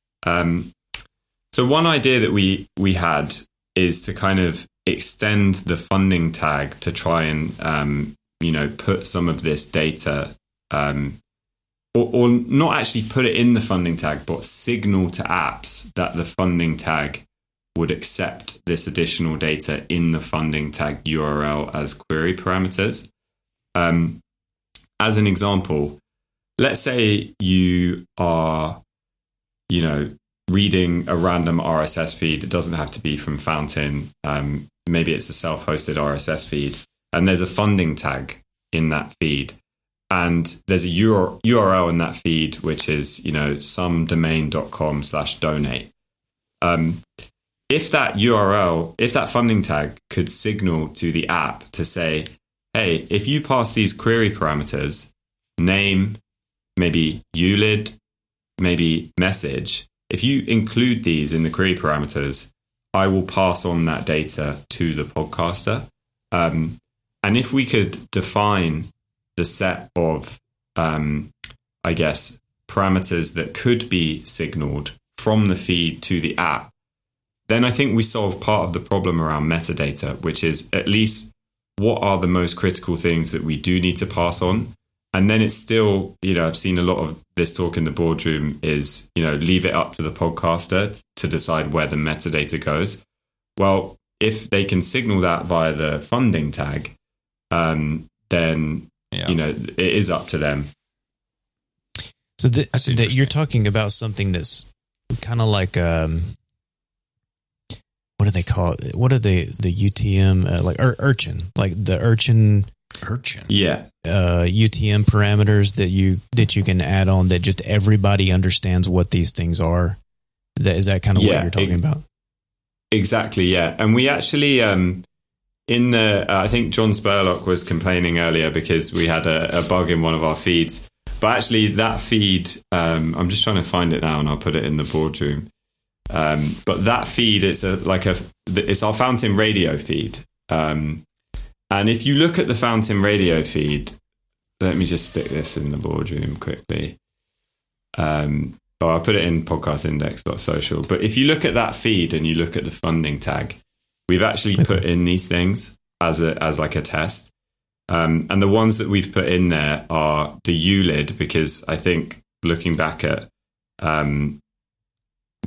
So one idea that we had is to kind of extend the funding tag to try and put some of this data, or not actually put it in the funding tag, but signal to apps that the funding tag would accept this additional data in the funding tag URL as query parameters. As an example, let's say you are, reading a random RSS feed. It doesn't have to be from Fountain. Maybe it's a self-hosted RSS feed, and there's a funding tag in that feed, and there's a URL in that feed which is somedomain.com/donate. If that URL, if that funding tag could signal to the app to say, hey, if you pass these query parameters, name, maybe ULID, maybe message, if you include these in the query parameters, I will pass on that data to the podcaster. And if we could define the set of, parameters that could be signaled from the feed to the app, then I think we solve part of the problem around metadata, which is at least what are the most critical things that we do need to pass on. And then it's still, I've seen a lot of this talk in the boardroom is, leave it up to the podcaster to decide where the metadata goes. Well, if they can signal that via the funding tag, then, it is up to them. So that you're talking about something that's kind of like, what do they call it? What are the UTM, Urchin, like the Urchin. Yeah. UTM parameters that you can add on that just everybody understands what these things are. Is that kind of what you're talking about? Exactly. Yeah. And we actually, I think John Spurlock was complaining earlier because we had a bug in one of our feeds, but actually that feed, I'm just trying to find it now and I'll put it in the boardroom. But that feed, it's our Fountain Radio feed. And if you look at the Fountain Radio feed, let me just stick this in the boardroom quickly. I'll put it in podcastindex.social. But if you look at that feed and you look at the funding tag, we've actually put in these things as like a test. And the ones that we've put in there are the ULID, because I think looking back at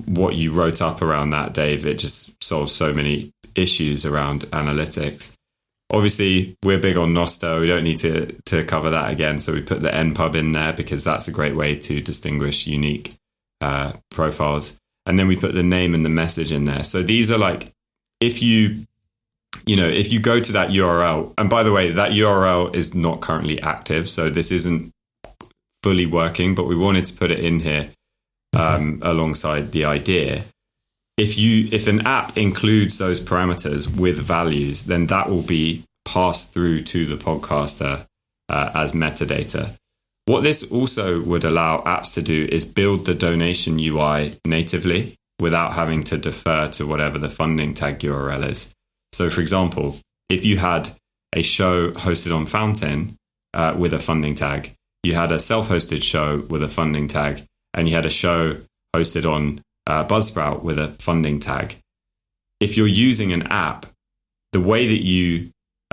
what you wrote up around that, Dave, it just solves so many issues around analytics. Obviously, we're big on Nostr. We don't need to cover that again. So we put the npub in there because that's a great way to distinguish unique profiles. And then we put the name and the message in there. So these are like, if you go to that URL, and by the way, that URL is not currently active. So this isn't fully working, but we wanted to put it in here alongside the idea. If an app includes those parameters with values, then that will be passed through to the podcaster as metadata. What this also would allow apps to do is build the donation UI natively without having to defer to whatever the funding tag URL is. So, for example, if you had a show hosted on Fountain with a funding tag, you had a self-hosted show with a funding tag, and you had a show hosted on Buzzsprout with a funding tag. If you're using an app, the way that you,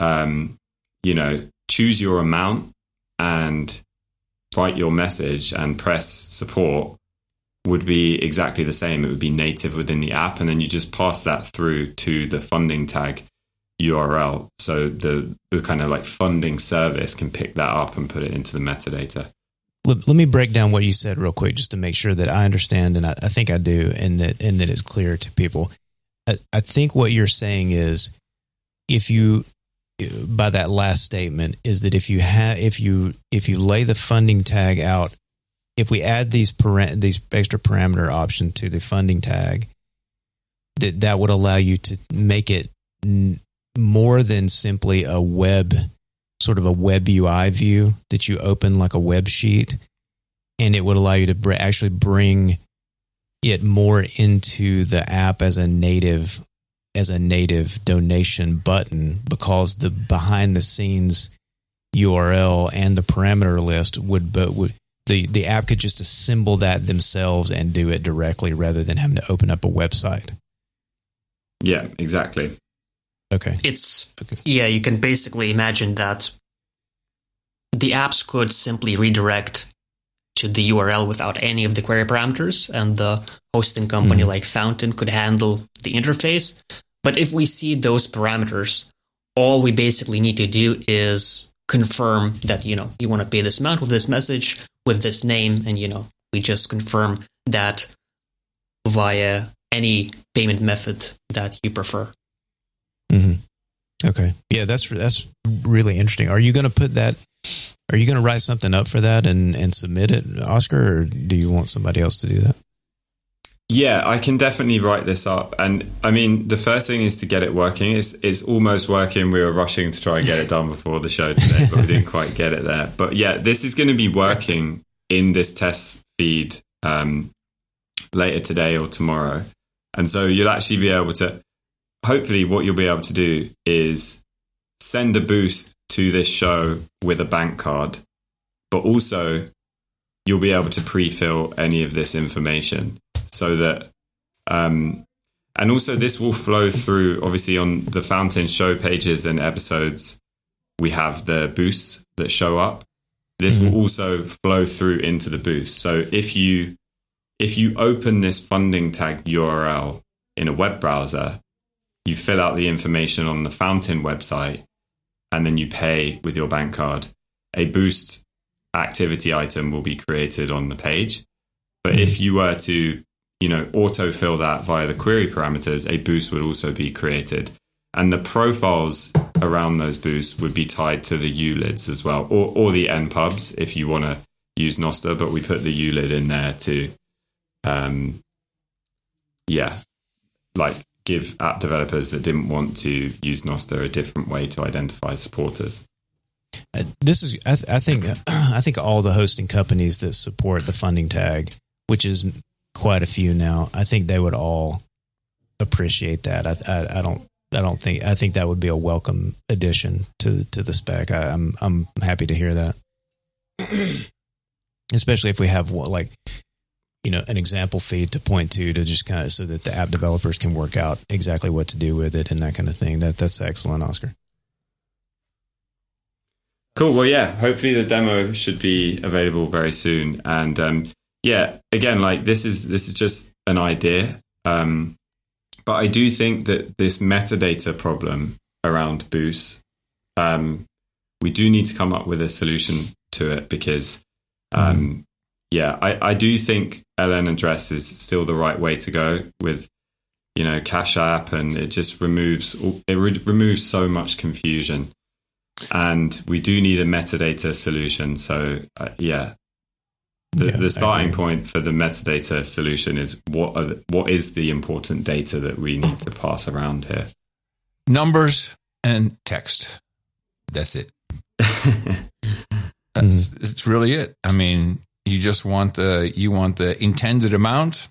choose your amount and write your message and press support would be exactly the same. It would be native within the app, and then you just pass that through to the funding tag URL. So the kind of like funding service can pick that up and put it into the metadata. Let me break down what you said real quick, just to make sure that I understand, and I think I do, and that it's clear to people. I think what you're saying is, by that last statement, is that if you lay the funding tag out, if we add these extra parameter option to the funding tag, that would allow you to make it more than simply a web. Sort of a web UI view that you open like a web sheet, and it would allow you to actually bring it more into the app as a native donation button, because the behind the scenes URL and the parameter list would the app could just assemble that themselves and do it directly rather than having to open up a website. Yeah, exactly. Okay. You can basically imagine that the apps could simply redirect to the URL without any of the query parameters, and the hosting company like Fountain could handle the interface. But if we see those parameters, all we basically need to do is confirm that, you want to pay this amount with this message, with this name, and, we just confirm that via any payment method that you prefer. Mm-hmm. Okay. Yeah, that's really interesting. Are you going to write something up for that and submit it, Oscar, or do you want somebody else to do that? Yeah, I can definitely write this up. And I mean, the first thing is to get it working. It's almost working. We were rushing to try and get it done before the show today, but we didn't quite get it there. But yeah, this is going to be working in this test feed later today or tomorrow. And so you'll actually be able to, hopefully what you'll be able to do is send a boost to this show with a bank card, but also you'll be able to pre-fill any of this information so that, and also this will flow through, obviously on the Fountain show pages and episodes, we have the boosts that show up. This will also flow through into the boost. So if you open this funding tag URL in a web browser, you fill out the information on the Fountain website, and then you pay with your bank card, a boost activity item will be created on the page. But if you were to, autofill that via the query parameters, a boost would also be created. And the profiles around those boosts would be tied to the ULIDs as well, or the npubs if you want to use Nostr, but we put the ULID in there to, give app developers that didn't want to use Nostr a different way to identify supporters. I think all the hosting companies that support the funding tag, which is quite a few now, I think they would all appreciate that. I think that would be a welcome addition to the spec. I'm happy to hear that, especially if we have an example feed to point to just kind of so that the app developers can work out exactly what to do with it and that kind of thing. That's excellent, Oscar. Cool. Well, yeah, hopefully the demo should be available very soon. And again, this is just an idea. But I do think that this metadata problem around Boost, we do need to come up with a solution to it because, I do think LN address is still the right way to go with, Cash App, and it just removes so much confusion. And we do need a metadata solution. So, the starting point for the metadata solution is what is the important data that we need to pass around here? Numbers and text. That's it. It's really it. I mean, you just want the intended amount,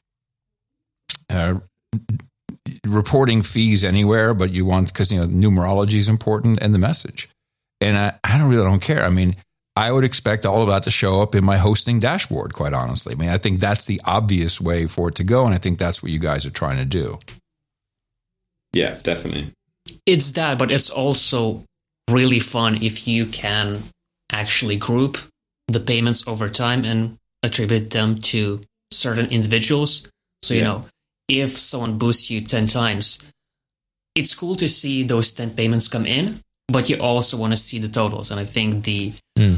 reporting fees anywhere, but you want, because numerology is important, and the message. And I don't care. I mean, I would expect all of that to show up in my hosting dashboard, quite honestly. I mean, I think that's the obvious way for it to go, and I think that's what you guys are trying to do. Yeah, definitely. It's that, but it's also really fun if you can actually group the payments over time and attribute them to certain individuals. So, if someone boosts you 10 times, it's cool to see those 10 payments come in, but you also want to see the totals. And I think the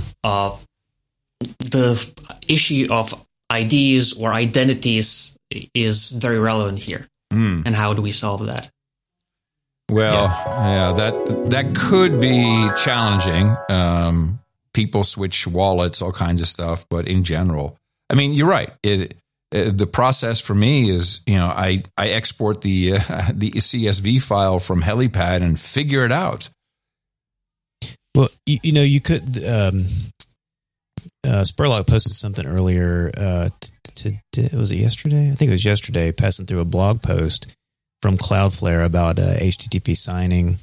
issue of IDs or identities is very relevant here. And how do we solve that? Well, that could be challenging. People switch wallets, all kinds of stuff. But in general, I mean, you're right. The process for me is, I export the CSV file from Helipad and figure it out. Well, you could. Spurlock posted something earlier. Was it yesterday? I think it was yesterday. Passing through a blog post from Cloudflare about HTTP signing,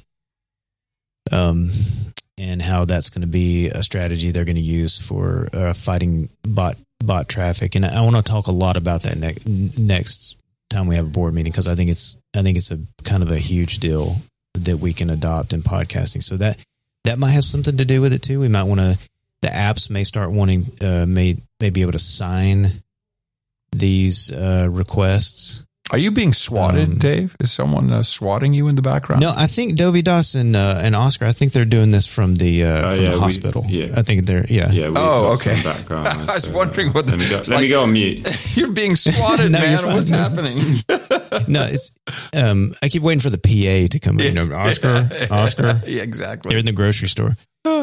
and how that's going to be a strategy they're going to use for fighting bot traffic. And I want to talk a lot about that next time we have a board meeting, because I think it's a kind of a huge deal that we can adopt in podcasting. So that might have something to do with it too. We might want to. The apps may start wanting may be able to sign these requests. Are you being swatted, Dave? Is someone swatting you in the background? No, I think Dovey Das and Oscar, I think they're doing this from the hospital. I think they're, okay. Background, I was wondering what let me go on mute. You're being swatted, man. What's happening? No, it's, I keep waiting for the PA to come in. Oscar. Yeah, exactly. They're in the grocery store.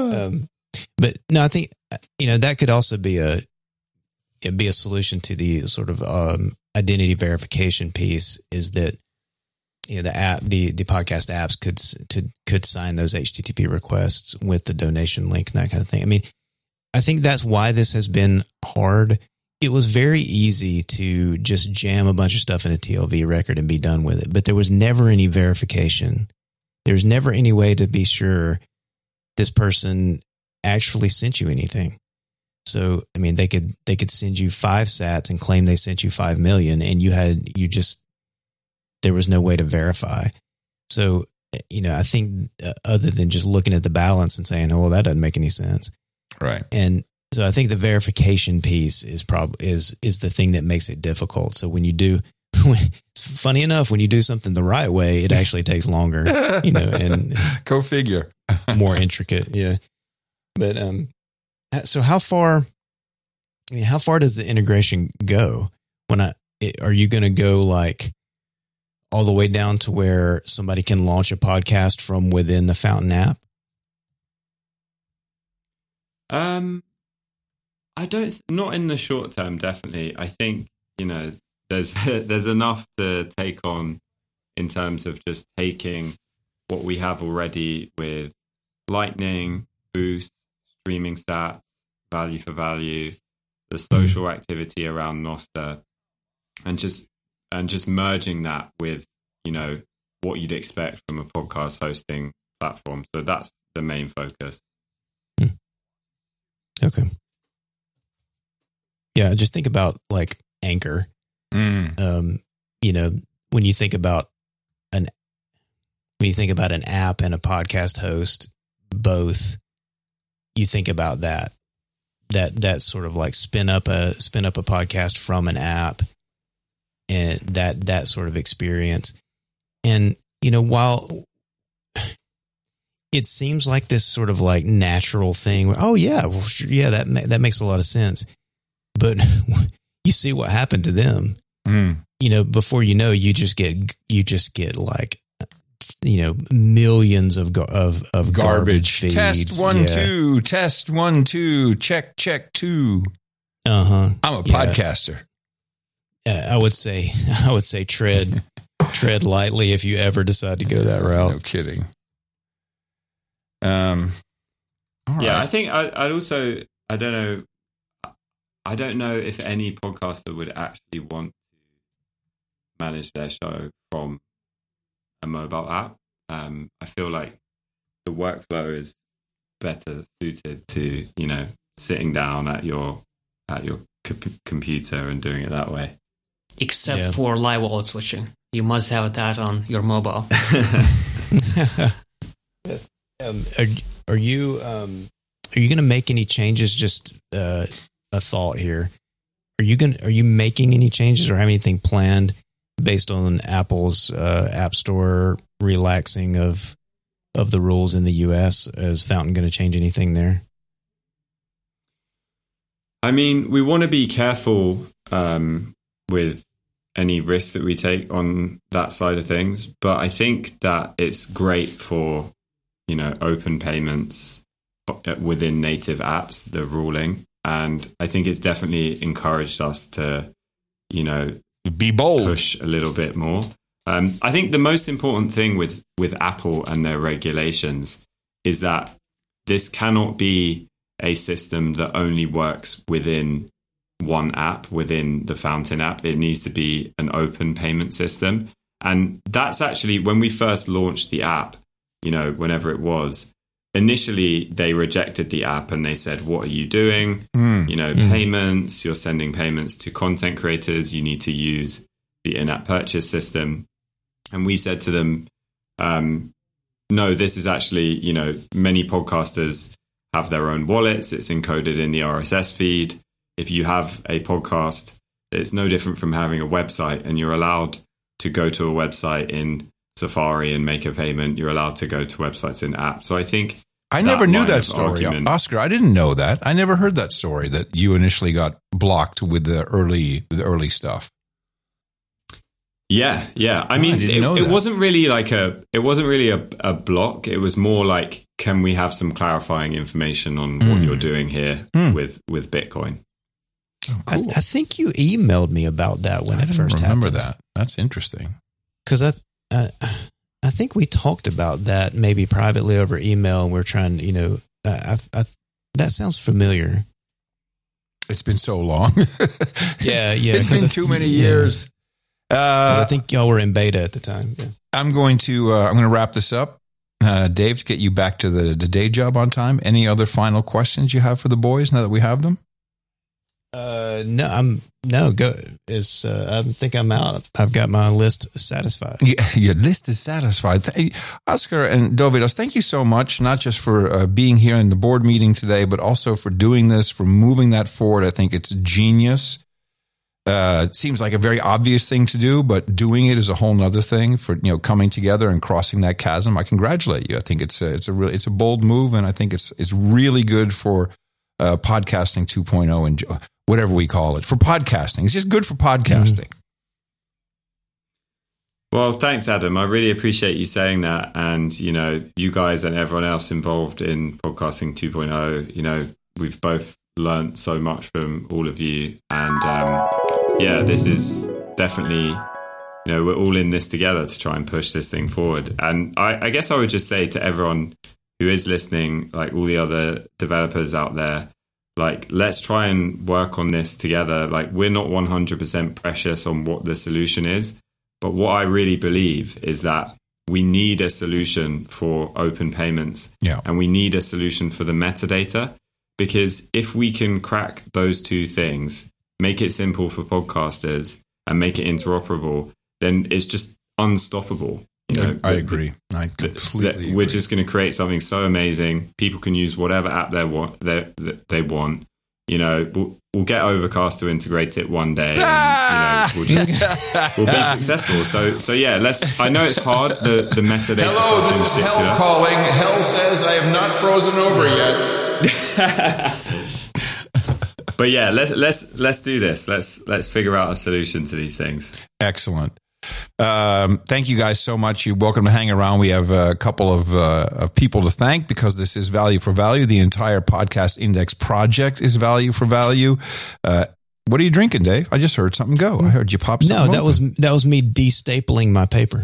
But no, I think, that could also be a solution to the sort of, identity verification piece, is that the app, the podcast apps could sign those HTTP requests with the donation link and that kind of thing. I mean, I think that's why this has been hard. It was very easy to just jam a bunch of stuff in a TLV record and be done with it, but there was never any verification. There's never any way to be sure this person actually sent you anything. So, I mean, they could send you 5 sats and claim they sent you 5 million, and there was no way to verify. So, I think other than just looking at the balance and saying, oh, well, that doesn't make any sense. Right. And so I think the verification piece is the thing that makes it difficult. So when you do, funny enough, when you do something the right way, it actually takes longer, and go figure. More intricate. Yeah. But, so how far does the integration go? Are you going to go like all the way down to where somebody can launch a podcast from within the Fountain app? Not in the short term, definitely. I think, there's enough to take on in terms of just taking what we have already with Lightning, Boost, streaming stats, value for value, the social activity around Nostr, and just merging that with what you'd expect from a podcast hosting platform. So that's the main focus. Okay. Yeah, just think about like Anchor. When you think about an app and a podcast host, both, you think about that sort of like spin up a podcast from an app and that sort of experience. And, while it seems like this sort of like natural thing, where, oh yeah, well, sure, yeah, that makes a lot of sense. But you see what happened to them, before you just get like, millions of garbage feeds. Test 1, 2, test 1, 2, check 2. I'm a podcaster. I would say tread lightly if you ever decide to go that route. No kidding. Right. I think I'd also, I don't know if any podcaster would actually want to manage their show from a mobile app. I feel like the workflow is better suited to, sitting down at your computer and doing it that way. Except for live wallet switching. You must have that on your mobile. Yes. Are you going to make any changes? Just a thought here. Are you making any changes or have anything planned based on Apple's App Store relaxing of the rules in the US? Is Fountain going to change anything there? I mean, we want to be careful with any risks that we take on that side of things, but I think that it's great for, open payments within native apps, the ruling. And I think it's definitely encouraged us to, be bold, push a little bit more. I think the most important thing with Apple and their regulations is that this cannot be a system that only works within one app, within the Fountain app. It needs to be an open payment system. And that's actually when we first launched the app, whenever it was, initially they rejected the app and they said, what are you doing? Payments, you're sending payments to content creators. You need to use the in-app purchase system. And we said to them, no, this is actually, many podcasters have their own wallets. It's encoded in the RSS feed. If you have a podcast, it's no different from having a website, and you're allowed to go to a website in Safari and make a payment. You're allowed to go to websites in app. So I think I never knew that story, Oscar. I didn't know that. I never heard that story that you initially got blocked with the early stuff. Yeah. I mean, it wasn't really a block. It was more like, can we have some clarifying information on what you're doing here with Bitcoin? Oh, cool. I think you emailed me about that when it first happened. I remember that. That's interesting. Because I think we talked about that maybe privately over email, and we're trying, that sounds familiar. It's been so long. Yeah. It's been too many years. I think y'all were in beta at the time. Yeah. I'm going to wrap this up. Dave, to get you back to the day job on time. Any other final questions you have for the boys now that we have them? Go. I think I'm out. I've got my list satisfied. Yeah, your list is satisfied. Oscar and Dovydas, thank you so much, not just for being here in the board meeting today, but also for doing this, for moving that forward. I think it's genius. It seems like a very obvious thing to do, but doing it is a whole nother thing for, coming together and crossing that chasm. I congratulate you. I think it's a bold move, and I think it's really good for podcasting 2.0 and whatever we call it, for podcasting. It's just good for podcasting. Well, thanks, Adam. I really appreciate you saying that. And, you guys and everyone else involved in podcasting 2.0, we've both learned so much from all of you. And, this is definitely, we're all in this together to try and push this thing forward. And I guess I would just say to everyone who is listening, like all the other developers out there, like, let's try and work on this together. Like, we're not 100% precious on what the solution is, but what I really believe is that we need a solution for open payments, and we need a solution for the metadata, because if we can crack those two things, make it simple for podcasters and make it interoperable, then it's just unstoppable. I agree. I completely agree. We're just going to create something so amazing. People can use whatever app they want. we'll get Overcast to integrate it one day, and we'll be successful. So yeah, I know it's hard. The metadata. Hello, this is Hell calling. Hell says I have not frozen over yet. But yeah, let's do this. Let's figure out a solution to these things. Excellent. Thank you guys so much. You're welcome to hang around. We have a couple of people to thank because this is Value for Value. The entire Podcast Index project is Value for Value. What are you drinking, Dave? I just heard something go. I heard you pop something. No, that was me destapling my paper.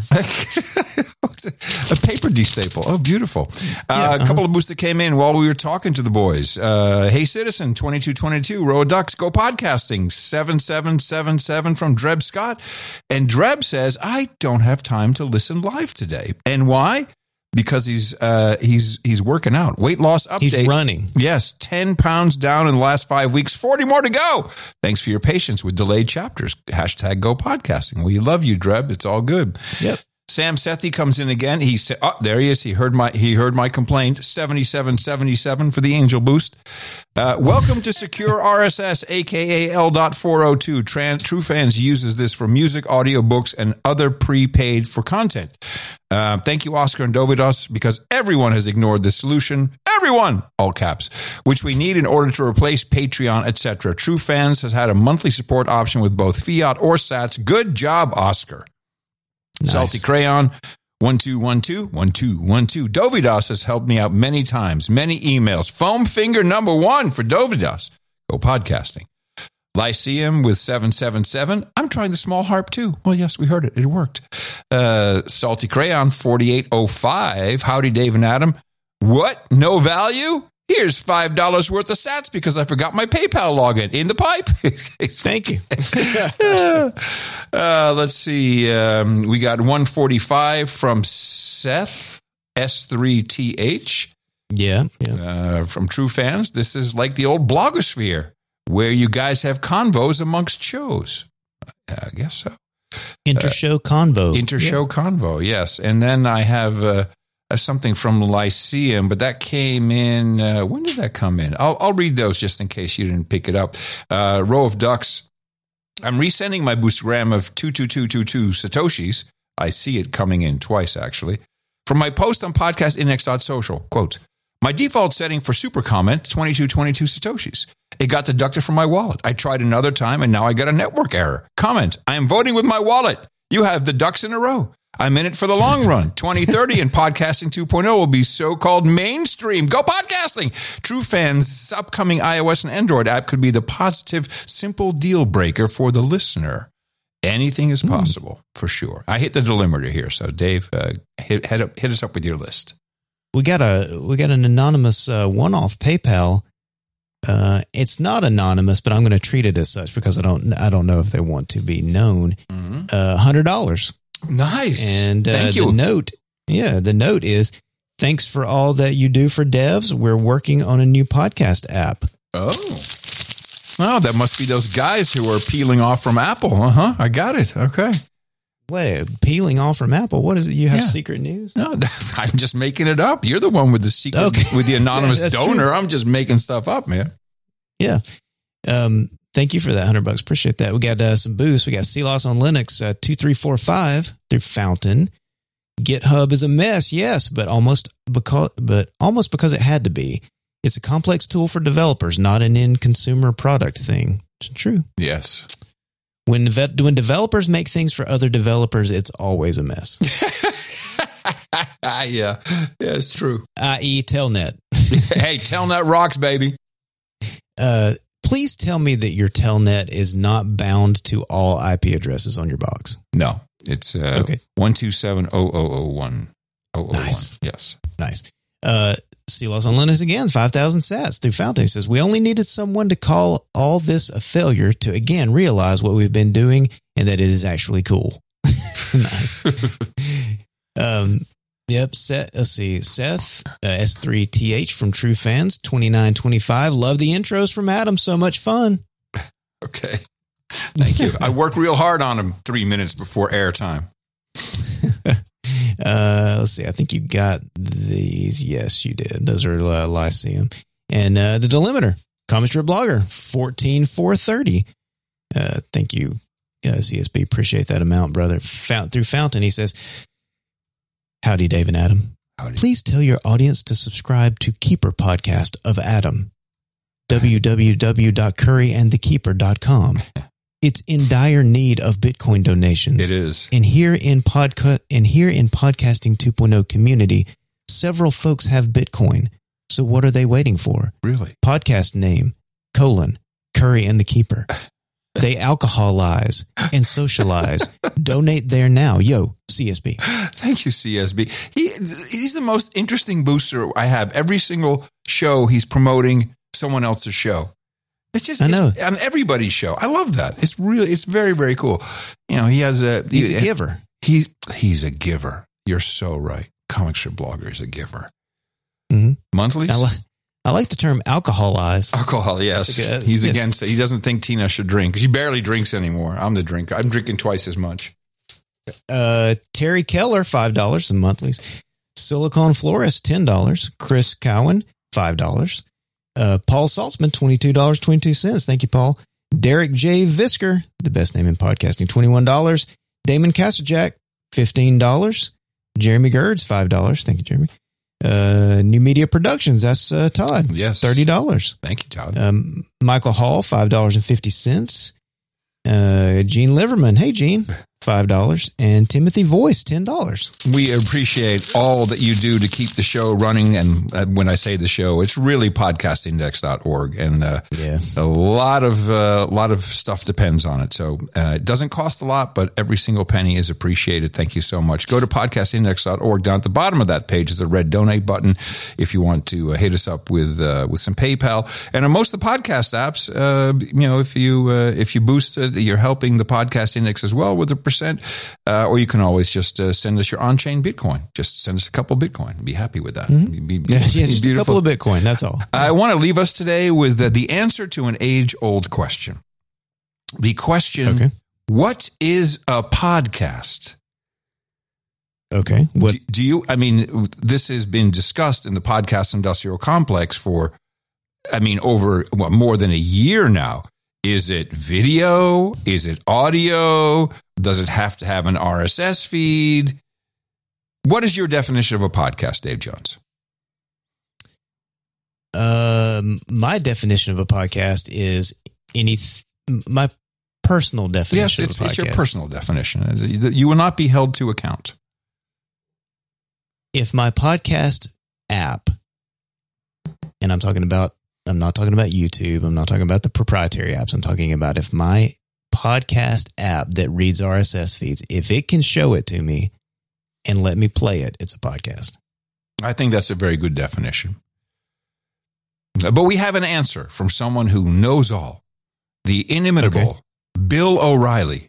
A paper destaple. Oh, beautiful. A couple of boosts that came in while we were talking to the boys. Hey, Citizen, 2222, Row of Ducks, Go Podcasting, 7777 from Dreb Scott. And Dreb says, I don't have time to listen live today. And why? Because he's working out. Weight loss update. He's running. Yes, 10 pounds down in the last 5 weeks, 40 more to go. Thanks for your patience with delayed chapters. Hashtag Go Podcasting. We love you, Dreb. It's all good. Yep. Sam Sethi comes in again. He said, "Oh, there he is. He heard my complaint. 7777 for the Angel Boost. Welcome to Secure RSS, aka L.402. True Fans uses this for music, audio books, and other prepaid for content. Thank you, Oscar and Dovidos, because everyone has ignored this solution. Everyone, all caps, which we need in order to replace Patreon, etc. True Fans has had a monthly support option with both fiat or sats. Good job, Oscar." Nice. Salty Crayon, 1212. Dovidas has helped me out many times, many emails. Foam finger number 1 for Dovidas. Go Podcasting. Lyceum with 777. I'm trying the small harp too. Well, yes, we heard it. It worked. Salty Crayon, 4805. Howdy, Dave and Adam. What? No value? Here's $5 worth of sats because I forgot my PayPal login in the pipe. Thank you. Let's see. We got 145 from Seth, S3TH. Yeah. From True Fans. This is like the old blogosphere where you guys have convos amongst shows. I guess so. Inter-show convo. Inter-show convo, yes. And then I have... something from Lyceum, but that came in. When did that come in? I'll read those just in case you didn't pick it up. Row of Ducks. I'm resending my Boostagram of 22222 Satoshis. I see it coming in twice, actually. From my post on podcastindex.social. Quote, my default setting for super comment, 2222 Satoshis. It got deducted from my wallet. I tried another time, and now I got a network error. Comment, I am voting with my wallet. You have the ducks in a row. I'm in it for the long run. 2030 and Podcasting 2.0 will be so-called mainstream. Go Podcasting! True Fans' upcoming iOS and Android app could be the positive, simple deal breaker for the listener. Anything is possible, for sure. I hit the delimiter here, so Dave, hit us up with your list. We got an anonymous one-off PayPal. It's not anonymous, but I'm going to treat it as such because I don't know if they want to be known. $100. Nice. And thank you. The note is, thanks for all that you do for devs. We're working on a new podcast app. Oh, that must be those guys who are peeling off from Apple. I got it. Okay. Wait, peeling off from Apple? What is it? You have secret news? No, I'm just making it up. You're the one with the secret, with the anonymous donor. True. I'm just making stuff up, man. Yeah. Thank you for that $100. Appreciate that. We got some boosts. We got CLOS on Linux 2345 through Fountain. GitHub is a mess, yes, but almost because it had to be. It's a complex tool for developers, not an end consumer product thing. It's true. Yes. When developers make things for other developers, it's always a mess. Yeah, it's true. I.e. Telnet. Hey, Telnet rocks, baby. Please tell me that your Telnet is not bound to all IP addresses on your box. No, it's 127.0.0.0.1. Nice. Yes. Nice. CLOS on Linux again, 5,000 sats through Fountain. He says, we only needed someone to call all this a failure to, again, realize what we've been doing and that it is actually cool. Nice. Yep. Let's see. Seth, S3TH from True Fans, 2925. Love the intros from Adam. So much fun. Okay. Thank you. I worked real hard on them 3 minutes before airtime. Let's see. I think you got these. Yes, you did. Those are Lyceum. And the delimiter. Comic Strip Blogger, 14,430. Thank you, CSB. Appreciate that amount, brother. Through Fountain, he says, howdy, Dave and Adam. Howdy. Please tell your audience to subscribe to Keeper Podcast of Adam, www.curryandthekeeper.com. It's in dire need of Bitcoin donations. It is. And here in Podcasting 2.0 community, several folks have Bitcoin. So what are they waiting for? Really? Podcast name, Curry and the Keeper. They alcoholize and socialize. Donate there now. Yo, CSB. Thank you, CSB. He's the most interesting booster I have. Every single show he's promoting someone else's show. It's just, I know. It's on everybody's show. I love that. It's very, very cool. You know, he's a giver. He's a giver. You're so right. Comic Strip Blogger is a giver. Mm-hmm. Monthlies? I like the term alcoholize. Alcohol, yes. He's against it. He doesn't think Tina should drink. She barely drinks anymore. I'm the drinker. I'm drinking twice as much. Terry Keller, $5 in monthlies. Silicon Flores, $10. Chris Cowan, $5. Paul Saltzman, $22.22. Thank you, Paul. Derek J. Visker, the best name in podcasting, $21. Damon Castlejack, $15. Jeremy Gerds, $5. Thank you, Jeremy. New Media Productions, that's Todd. Yes. $30. Thank you, Todd. Michael Hall, $5.50. Gene Liverman, hey, Gene, $5. And Timothy Voice, $10. We appreciate all that you do to keep the show running. And when I say the show, it's really podcastindex.org. And a lot of stuff depends on it. So it doesn't cost a lot, but every single penny is appreciated. Thank you so much. Go to podcastindex.org. Down at the bottom of that page is a red donate button if you want to hit us up with some PayPal. And on most of the podcast apps, if you boost you're helping the podcast index as well with a percent, or you can always just send us your on-chain Bitcoin. Just send us a couple of Bitcoin. Be happy with that. Mm-hmm. Just a couple of Bitcoin. That's all. I want to leave us today with the answer to an age-old question. The question, What is a podcast? Okay. What do you, this has been discussed in the podcast industrial complex for, over more than a year now. Is it video? Is it audio? Does it have to have an RSS feed? What is your definition of a podcast, Dave Jones? My definition of a podcast is my personal definition of a podcast. It's your personal definition. You will not be held to account. If my podcast app, and I'm not talking about YouTube. I'm not talking about the proprietary apps. I'm talking about if my podcast app that reads RSS feeds, if it can show it to me and let me play it, it's a podcast. I think that's a very good definition. But we have an answer from someone who knows all. The inimitable Bill O'Reilly.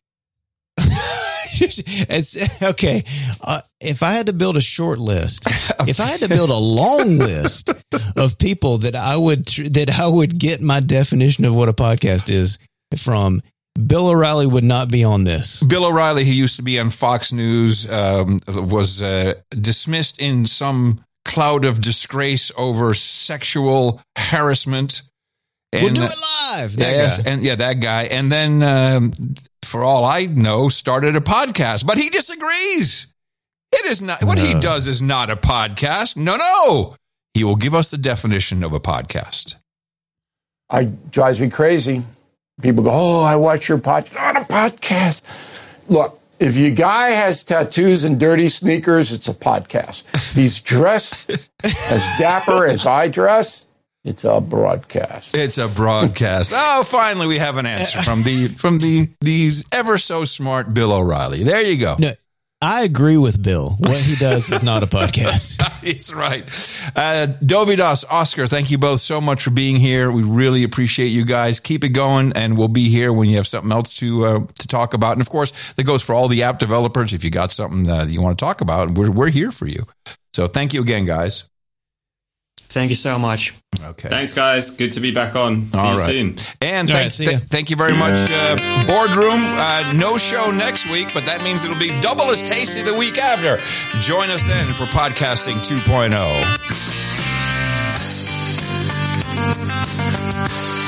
It's okay. If I had to build a short list, if I had to build a long list of people that I would get my definition of what a podcast is from, Bill O'Reilly would not be on this. Bill O'Reilly, who used to be on Fox News, was dismissed in some cloud of disgrace over sexual harassment. We'll do it live. That guy. And then, for all I know, started a podcast. But he disagrees. It is not. What he does is not a podcast. No. He will give us the definition of a podcast. It drives me crazy. People go, I watch your podcast. Not a podcast. Look, if your guy has tattoos and dirty sneakers, it's a podcast. If he's dressed as dapper as I dress, it's a broadcast. It's a broadcast. Finally, we have an answer from these ever so smart Bill O'Reilly. There you go. No, I agree with Bill. What he does is not a podcast. It's right. Dovidas, Oscar, thank you both so much for being here. We really appreciate you guys. Keep it going, and we'll be here when you have something else to talk about. And of course, that goes for all the app developers. If you got something that you want to talk about, we're here for you. So thank you again, guys. Thank you so much. Okay. Thanks, guys. Good to be back on. See you soon. And thank you very much, Boardroom. No show next week, but that means it'll be double as tasty the week after. Join us then for Podcasting 2.0.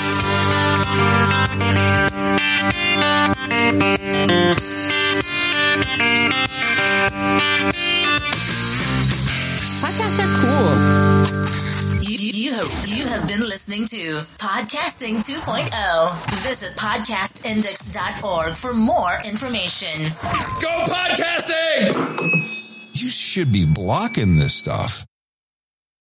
You have been listening to Podcasting 2.0. Visit podcastindex.org for more information. Go podcasting! You should be blocking this stuff.